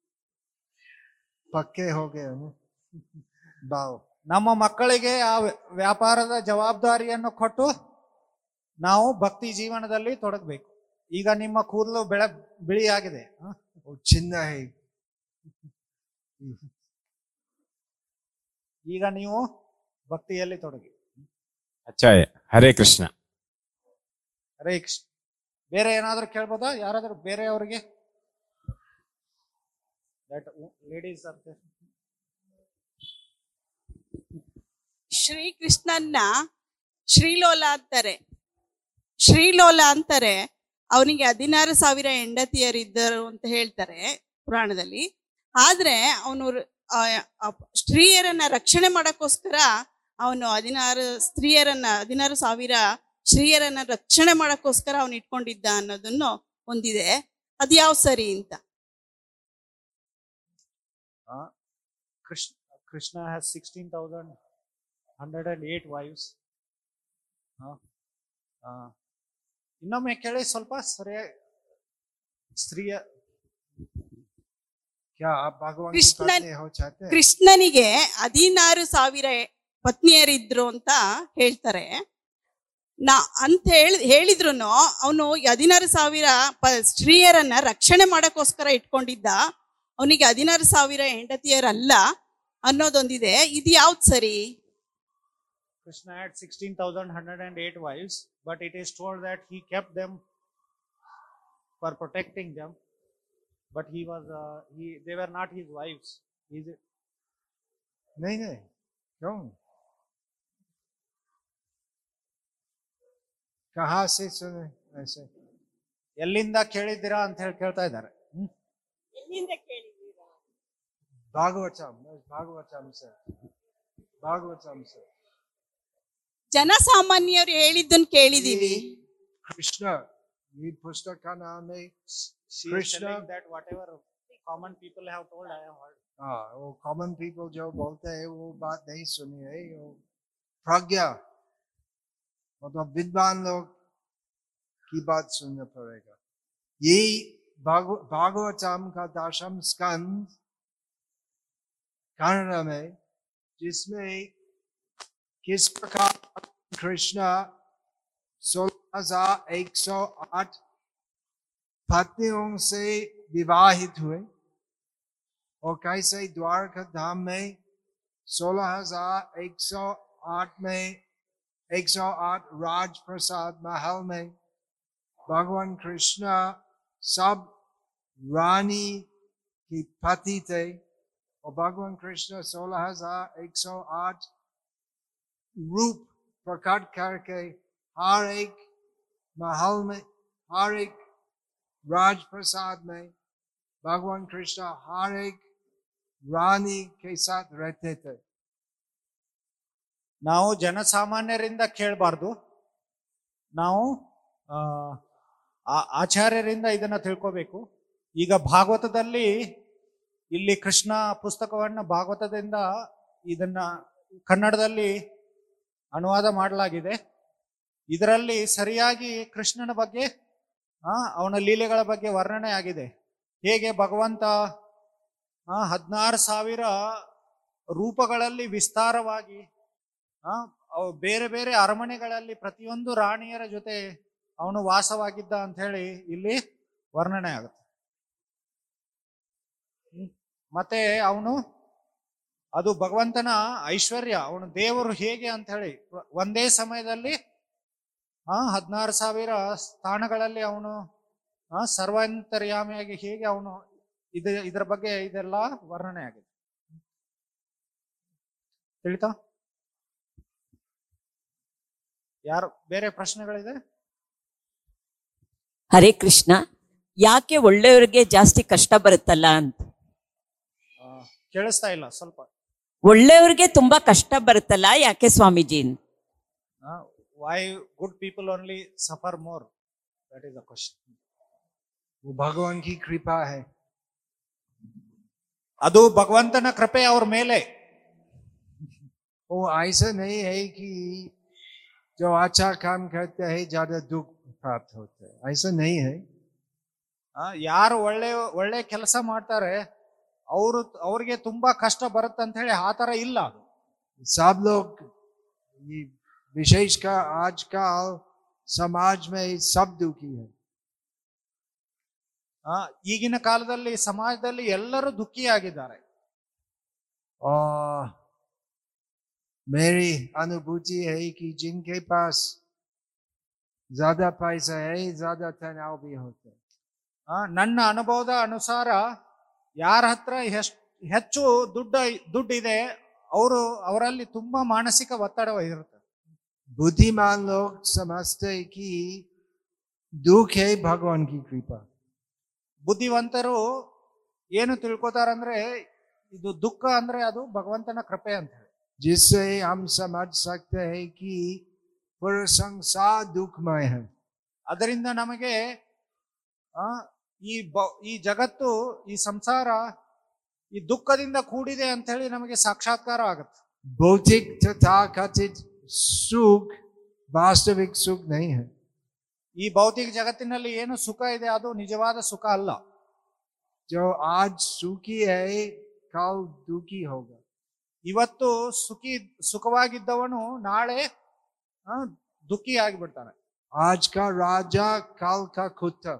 पक्के हो गए ना बाओ. ನಮ್ಮ ಮಕ್ಕಳಿಗೆ ಆ ವ್ಯಾಪಾರದ ಜವಾಬ್ದಾರಿಯನ್ನು ಕೊಟ್ಟು ನಾವು ಭಕ್ತಿ ಜೀವನದಲ್ಲಿ ತೊಡಗಬೇಕು. ಈಗ ನಿಮ್ಮ ಕೂದಲು ಬೆಳ ಬಿಳಿಯಾಗಿದೆ, ಆ, वो चिन्ह है. ಈಗ ನೀವು ಭಕ್ತಿಯಲ್ಲಿ ತೊಡಗಿ. अच्छा है. हरे कृष्ण. ಹರೇ ಕೃಷ್ಣ. ಬೇರೆ ಏನಾದ್ರೂ ಕೇಳ್ಬೋದಾ ಯಾರಾದ್ರೂ ಬೇರೆಯವರಿಗೆ? ಲೇಡೀಸ್ ಅಂತ ಶ್ರೀಕೃಷ್ಣನ್ನ ಶ್ರೀಲೋಲ ಅಂತಾರೆ. ಶ್ರೀಲೋಲ ಅಂತಾರೆ. ಅವನಿಗೆ ಹದಿನಾರು ಸಾವಿರ ಹೆಂಡತಿಯರಿದ್ದರು ಅಂತ ಹೇಳ್ತಾರೆ ಪುರಾಣದಲ್ಲಿ. ಆದ್ರೆ ಅವನು ಸ್ತ್ರೀಯರನ್ನ ರಕ್ಷಣೆ ಮಾಡಕ್ಕೋಸ್ಕರ ಅವನು ಹದಿನಾರು ಸ್ತ್ರೀಯರನ್ನ ಹದಿನಾರು ಸಾವಿರ ಸ್ತ್ರೀಯರನ್ನ ರಕ್ಷಣೆ ಮಾಡಕ್ಕೋಸ್ಕರ ಅವನು ಇಟ್ಕೊಂಡಿದ್ದ ಅನ್ನೋದನ್ನು ಹೊಂದಿದೆ. ಅದು ಯಾವ ಸರಿ ಅಂತ? Krishna Krishna has sixteen thousand hundred and eight wives. ಇನ್ನೊಮ್ಮೆ ಕೇಳಿ ಸ್ವಲ್ಪ ಸರಿಯಾಗಿ. ಸ್ತ್ರೀಯ क्या आप भगवान की कृष्ण- पत्नी हो चाहते हैं? ಕೃಷ್ಣನಿಗೆ ಹದಿನಾರು ಸಾವಿರ ಪತ್ನಿಯರಿದ್ರು ಅಂತ ಹೇಳ್ತಾರೆ. ನಾ ಅಂತ ಹೇಳಿ ಹೇಳಿದ್ರು ಅವನು ಹದಿನಾರು ಸಾವಿರ ಪ ಸ್ತ್ರೀಯರನ್ನ ರಕ್ಷಣೆ ಮಾಡಕ್ಕೋಸ್ಕರ ಇಟ್ಕೊಂಡಿದ್ದ. ಅವನಿಗೆ ಹದಿನಾರು ಸಾವಿರ ಹೆಂಡತಿಯರಲ್ಲ ಅನ್ನೋದೊಂದಿದೆ. ಇದು ಯಾವ್ದು ಸರಿ? Krishna had sixteen thousand one hundred eight wives, but it is told that he kept them for protecting them, but he was uh, he they were not his wives. Is it? नहीं नहीं क्यों? कहाँ से सुने ऐसे? ಎಲ್ಲಿಂದ ಕೇಳಿದ್ದೀರಾ ಅಂತ ಹೇಳಿ ಕೇಳ್ತಾ ಇದ್ದಾರೆ. ಹ್ಮ್. भागवतम भागवतम से भागवतम से ಜನಸಾಮಾನ್ಯರು ಹೇಳಿದ್ದನ್ನು ಕೇಳಿದೀವಿ. कृष्ण ये पुस्तक का नाम है She is Krishna. telling that whatever common people have told, I have heard. हाँ वो कॉमन पीपल जो बोलते हैं वो बात नहीं सुनी है. वो प्रज्ञा मतलब विद्वान लोग की बात सुनना पड़ेगा. ये भागव- भागवतम का दशम स्कंद कन्नड़ में, जिसमें किस प्रकार कृष्ण सोलह हजार एक सौ आठ पत्नियों से विवाहित हुए और कैसे द्वारका धाम में सोलह हजार एक सौ आठ में एक सौ आठ राज प्रसाद महल में भगवान कृष्ण सब रानी की पति थे. और भगवान कृष्ण सोलह हजार एक सौ आठ रूप प्रकट करके हर एक महल में हर एक राज प्रसाद में भगवान कृष्ण हर एक रानी के साथ रहते थे. ನಾವು ಜನಸಾಮಾನ್ಯರಿಂದ ಕೇಳಬಾರ್ದು, ನಾವು ಆ, ಆ- ಆಚಾರ್ಯರಿಂದ ಇದನ್ನ ತಿಳ್ಕೋಬೇಕು. ಈಗ ಭಾಗವತದಲ್ಲಿ ಇಲ್ಲಿ ಕೃಷ್ಣ ಪುಸ್ತಕವನ್ನ ಭಾಗವತದಿಂದ ಇದನ್ನ ಕನ್ನಡದಲ್ಲಿ ಅನುವಾದ ಮಾಡಲಾಗಿದೆ. ಇದರಲ್ಲಿ ಸರಿಯಾಗಿ ಕೃಷ್ಣನ ಬಗ್ಗೆ ಆ ಅವನ ಲೀಲೆಗಳ ಬಗ್ಗೆ ವರ್ಣನೆ ಆಗಿದೆ. ಹೇಗೆ ಭಗವಂತ ಆ ಹದಿನಾರು ಸಾವಿರ ರೂಪಗಳಲ್ಲಿ ವಿಸ್ತಾರವಾಗಿ ಆ ಅವು ಬೇರೆ ಬೇರೆ ಅರಮನೆಗಳಲ್ಲಿ ಪ್ರತಿಯೊಂದು ರಾಣಿಯರ ಜೊತೆ ಅವನು ವಾಸವಾಗಿದ್ದ ಅಂತ ಹೇಳಿ ಇಲ್ಲಿ ವರ್ಣನೆ ಆಗುತ್ತೆ. ಮತ್ತೆ ಅವನು ಅದು ಭಗವಂತನ ಐಶ್ವರ್ಯ, ಅವನು ದೇವರು ಹೇಗೆ ಅಂತ ಹೇಳಿ ಒಂದೇ ಸಮಯದಲ್ಲಿ ಆ ಹದಿನಾರು ಸಾವಿರ ಸ್ಥಾನಗಳಲ್ಲಿ ಅವನು ಆ ಸರ್ವಾಂತರ್ಯಾಮಿಯಾಗಿ ಹೇಗೆ ಅವನು ಇದ ಇದರ ಬಗ್ಗೆ ಇದೆಲ್ಲ ವರ್ಣನೆ ಆಗಿದೆ. ತಿಳಿತಾ? ಯಾರು ಬೇರೆ ಪ್ರಶ್ನೆಗಳಿದೆ? ಹರೇ ಕೃಷ್ಣ. ಯಾಕೆ ಒಳ್ಳೆಯವರಿಗೆ ಜಾಸ್ತಿ ಕಷ್ಟ ಬರುತ್ತಲ್ಲ ಅಂತ ಕೇಳಿಸ್ತಾ ಇಲ್ಲ ಸ್ವಲ್ಪ. ಒಳ್ಳೆಯವರಿಗೆ ತುಂಬಾ ಕಷ್ಟ ಬರುತ್ತಲ್ಲ ಯಾಕೆ Swamiji? Why good people only suffer more? That is the question. वो भगवान की कृपा है. ಅದು ಭಗವಂತನ ಕೃಪೆ ಅವ್ರ ಮೇಲೆ. वो ऐसा नहीं है कि जो अच्छा काम करते हैं ज्यादा दुख प्राप्त होता है, ऐसा नहीं है. ಯಾರು ಒಳ್ಳೆ ಒಳ್ಳೆ ಕೆಲಸ ಮಾಡ್ತಾರೆ ಅವರು ಅವ್ರಿಗೆ ತುಂಬಾ ಕಷ್ಟ ಬರುತ್ತಂತ ಹೇಳಿ ಆ ತರ ಇಲ್ಲ. ಅದು सब लोग विशेषकर आजकल समाज में सब दुखी है. ಆ ಈಗಿನ ಕಾಲದಲ್ಲಿ ಸಮಾಜದಲ್ಲಿ ಎಲ್ಲರೂ ದುಃಖಿಯಾಗಿದ್ದಾರೆ. और मेरी अनुभूति है कि जिनके पास ज्यादा पैसा है ज्यादा तनाव भी होता है. ಆ ನನ್ನ ಅನುಭವದ ಅನುಸಾರ ಯಾರ ಹತ್ರ ಹೆಚ್ಚು ದುಡ್ಡು ದುಡ್ಡಿದೆ ಅವರು ಅವರಲ್ಲಿ ತುಂಬಾ ಮಾನಸಿಕ ಒತ್ತಡ ಇರುತ್ತೆ. बुद्धिमान लोग समझते हैं कि दुख है भगवान की कृपा. ಬುದ್ಧಿವಂತರು ಏನು ತಿಳ್ಕೊತಾರಂದ್ರೆ ಇದು ದುಃಖ ಅಂದ್ರೆ ಅದು ಭಗವಂತನ ಕೃಪೆ ಅಂತ ಹೇಳಿ. जिससे हम समझ सकते हैं कि पूरा संसार दुखमय है. ಅದರಿಂದ ನಮಗೆ ಆ ಈ ಈ ಜಗತ್ತು ಈ ಸಂಸಾರ ಈ ದುಃಖದಿಂದ ಕೂಡಿದೆ ಅಂತ ಹೇಳಿ ನಮಗೆ ಸಾಕ್ಷಾತ್ಕಾರ ಆಗುತ್ತೆ. भौतिक तथा कथित सुख वास्तविक सुख नहीं है. ಈ ಭೌತಿಕ ಜಗತ್ತಿನಲ್ಲಿ ಏನು ಸುಖ ಇದೆ ಅದು ನಿಜವಾದ ಸುಖ ಅಲ್ಲ. जो आज सुखी है कल दुखी होगा. ಇವತ್ತು ಸುಖಿ ಸುಖವಾಗಿದ್ದವನು ನಾಳೆ ದುಃಖಿ ಆಗಿಬಿಡ್ತಾನೆ. आज का राजा कल का कुत्ता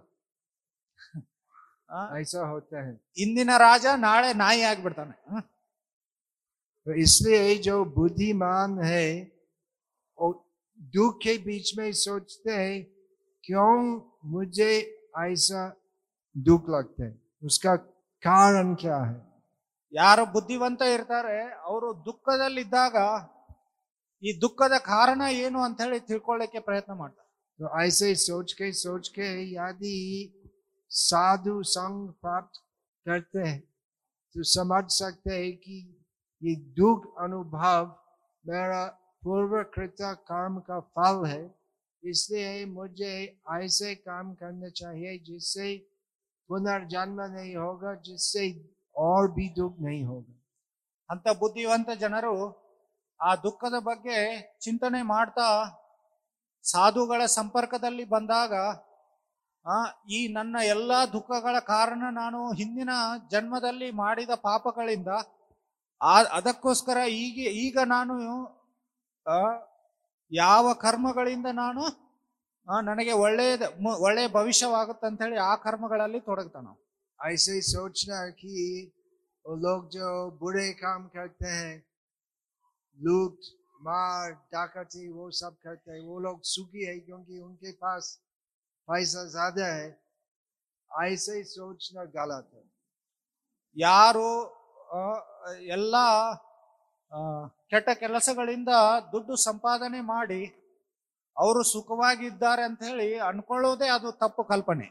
ऐसा होता है. ಇಂದಿನ ರಾಜ ನಾಳೆ ನಾಯಿ ಆಗಿಬಿಡ್ತಾನೆ. तो इसलिए जो बुद्धिमान है वो दुख के बीच में सोचते हैं क्यों मुझे ऐसा दुख लगता है, उसका कारण क्या है. ಯಾರು ಬುದ್ಧಿವಂತ ಇರ್ತಾರೆ ಅವರು ದುಃಖದಲ್ಲಿದ್ದಾಗ ಈ ದುಃಖದ ಕಾರಣ ಏನು ಅಂತ ಹೇಳಿ ತಿಳ್ಕೊಳ್ಳಿಕ್ಕೆ ಪ್ರಯತ್ನ ಮಾಡ್ತಾರೆ. तो ऐसे सोच के सोच के यदि साधु संग प्राप्त करते हैं तो समझ सकते हैं कि ये दुख अनुभव मेरा पूर्वकृत कर्म का फल है. इसलिए मुझे ऐसे काम करने चाहिए जिससे पुनर्जन्म नहीं होगा, जिससे और भी दुख नहीं होगा. ಅಂತ ಬುದ್ಧಿವಂತ ಜನರು ಆ ದುಃಖದ ಬಗ್ಗೆ ಚಿಂತನೆ ಮಾಡ್ತಾ ಸಾಧುಗಳ ಸಂಪರ್ಕದಲ್ಲಿ ಬಂದಾಗ ಆ ಈ ನನ್ನ ಎಲ್ಲಾ ದುಃಖಗಳ ಕಾರಣ ನಾನು ಹಿಂದಿನ ಜನ್ಮದಲ್ಲಿ ಮಾಡಿದ ಪಾಪಗಳಿಂದ ಆ ಅದಕ್ಕೋಸ್ಕರ ಈಗ ಈಗ ನಾನು ಆ ಯಾವ ಕರ್ಮಗಳಿಂದ ನಾನು ನನಗೆ ಒಳ್ಳೆಯದ ಒಳ್ಳೆಯ ಭವಿಷ್ಯವಾಗುತ್ತೆ ಅಂತ ಹೇಳಿ ಆ ಕರ್ಮಗಳಲ್ಲಿ ತೊಡಗ್ತಾನ. ऐसे सोचना कि वो लोग जो बुरे काम करते हैं, लूट मार डाकती वो सब करते हैं, वो लोग सुखी है क्योंकि उनके पास पैसा ज्यादा है. ऐसे सोचना गलत है. ಯಾರು ಎಲ್ಲ ಕೆಟ್ಟ ಕೆಲಸಗಳಿಂದ ದುಡ್ಡು ಸಂಪಾದನೆ ಮಾಡಿ ಅವರು ಸುಖವಾಗಿದ್ದಾರೆ ಅಂತ ಹೇಳಿ ಅನ್ಕೊಳ್ಳೋದೇ ಅದು ತಪ್ಪು ಕಲ್ಪನೆ.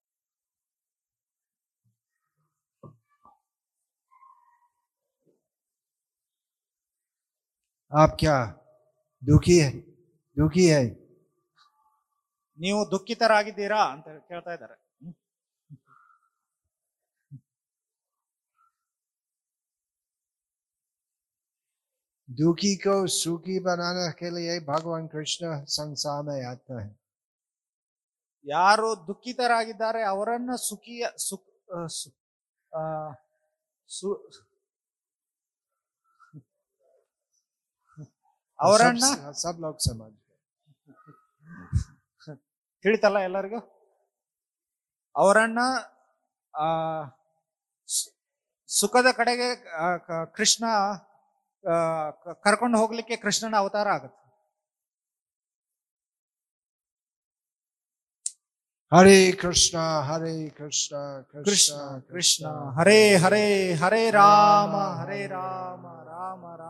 आप क्या दुखी है दुखी है ನೀವು ದುಃಖಿತರಾಗಿದ್ದೀರಾ ಅಂತ ಕೇಳ್ತಾ ಇದ್ದಾರೆ. दुखी को सुखी बनाने के लिए भगवान कृष्ण संसार में आता है. ಯಾರು ದುಃಖಿತರಾಗಿದ್ದಾರೆ ಅವರನ್ನ ಸುಖಿಯ ಸುಖ ಅವರನ್ನ सब लोग समझ ತಿಳಿತಲ್ಲ ಎಲ್ಲರಿಗೂ. ಅವರನ್ನ ಆ ಸುಖದ ಕಡೆಗೆ ಕೃಷ್ಣ ಕರ್ಕೊಂಡು ಹೋಗ್ಲಿಕ್ಕೆ ಕೃಷ್ಣನ ಅವತಾರ ಆಗುತ್ತೆ. ಹರೇ ಕೃಷ್ಣ ಹರೇ ಕೃಷ್ಣ ಕೃಷ್ಣ ಕೃಷ್ಣ ಹರೇ ಹರೇ ಹರೇ ರಾಮ ಹರೇ ರಾಮ ರಾಮ ರಾಮ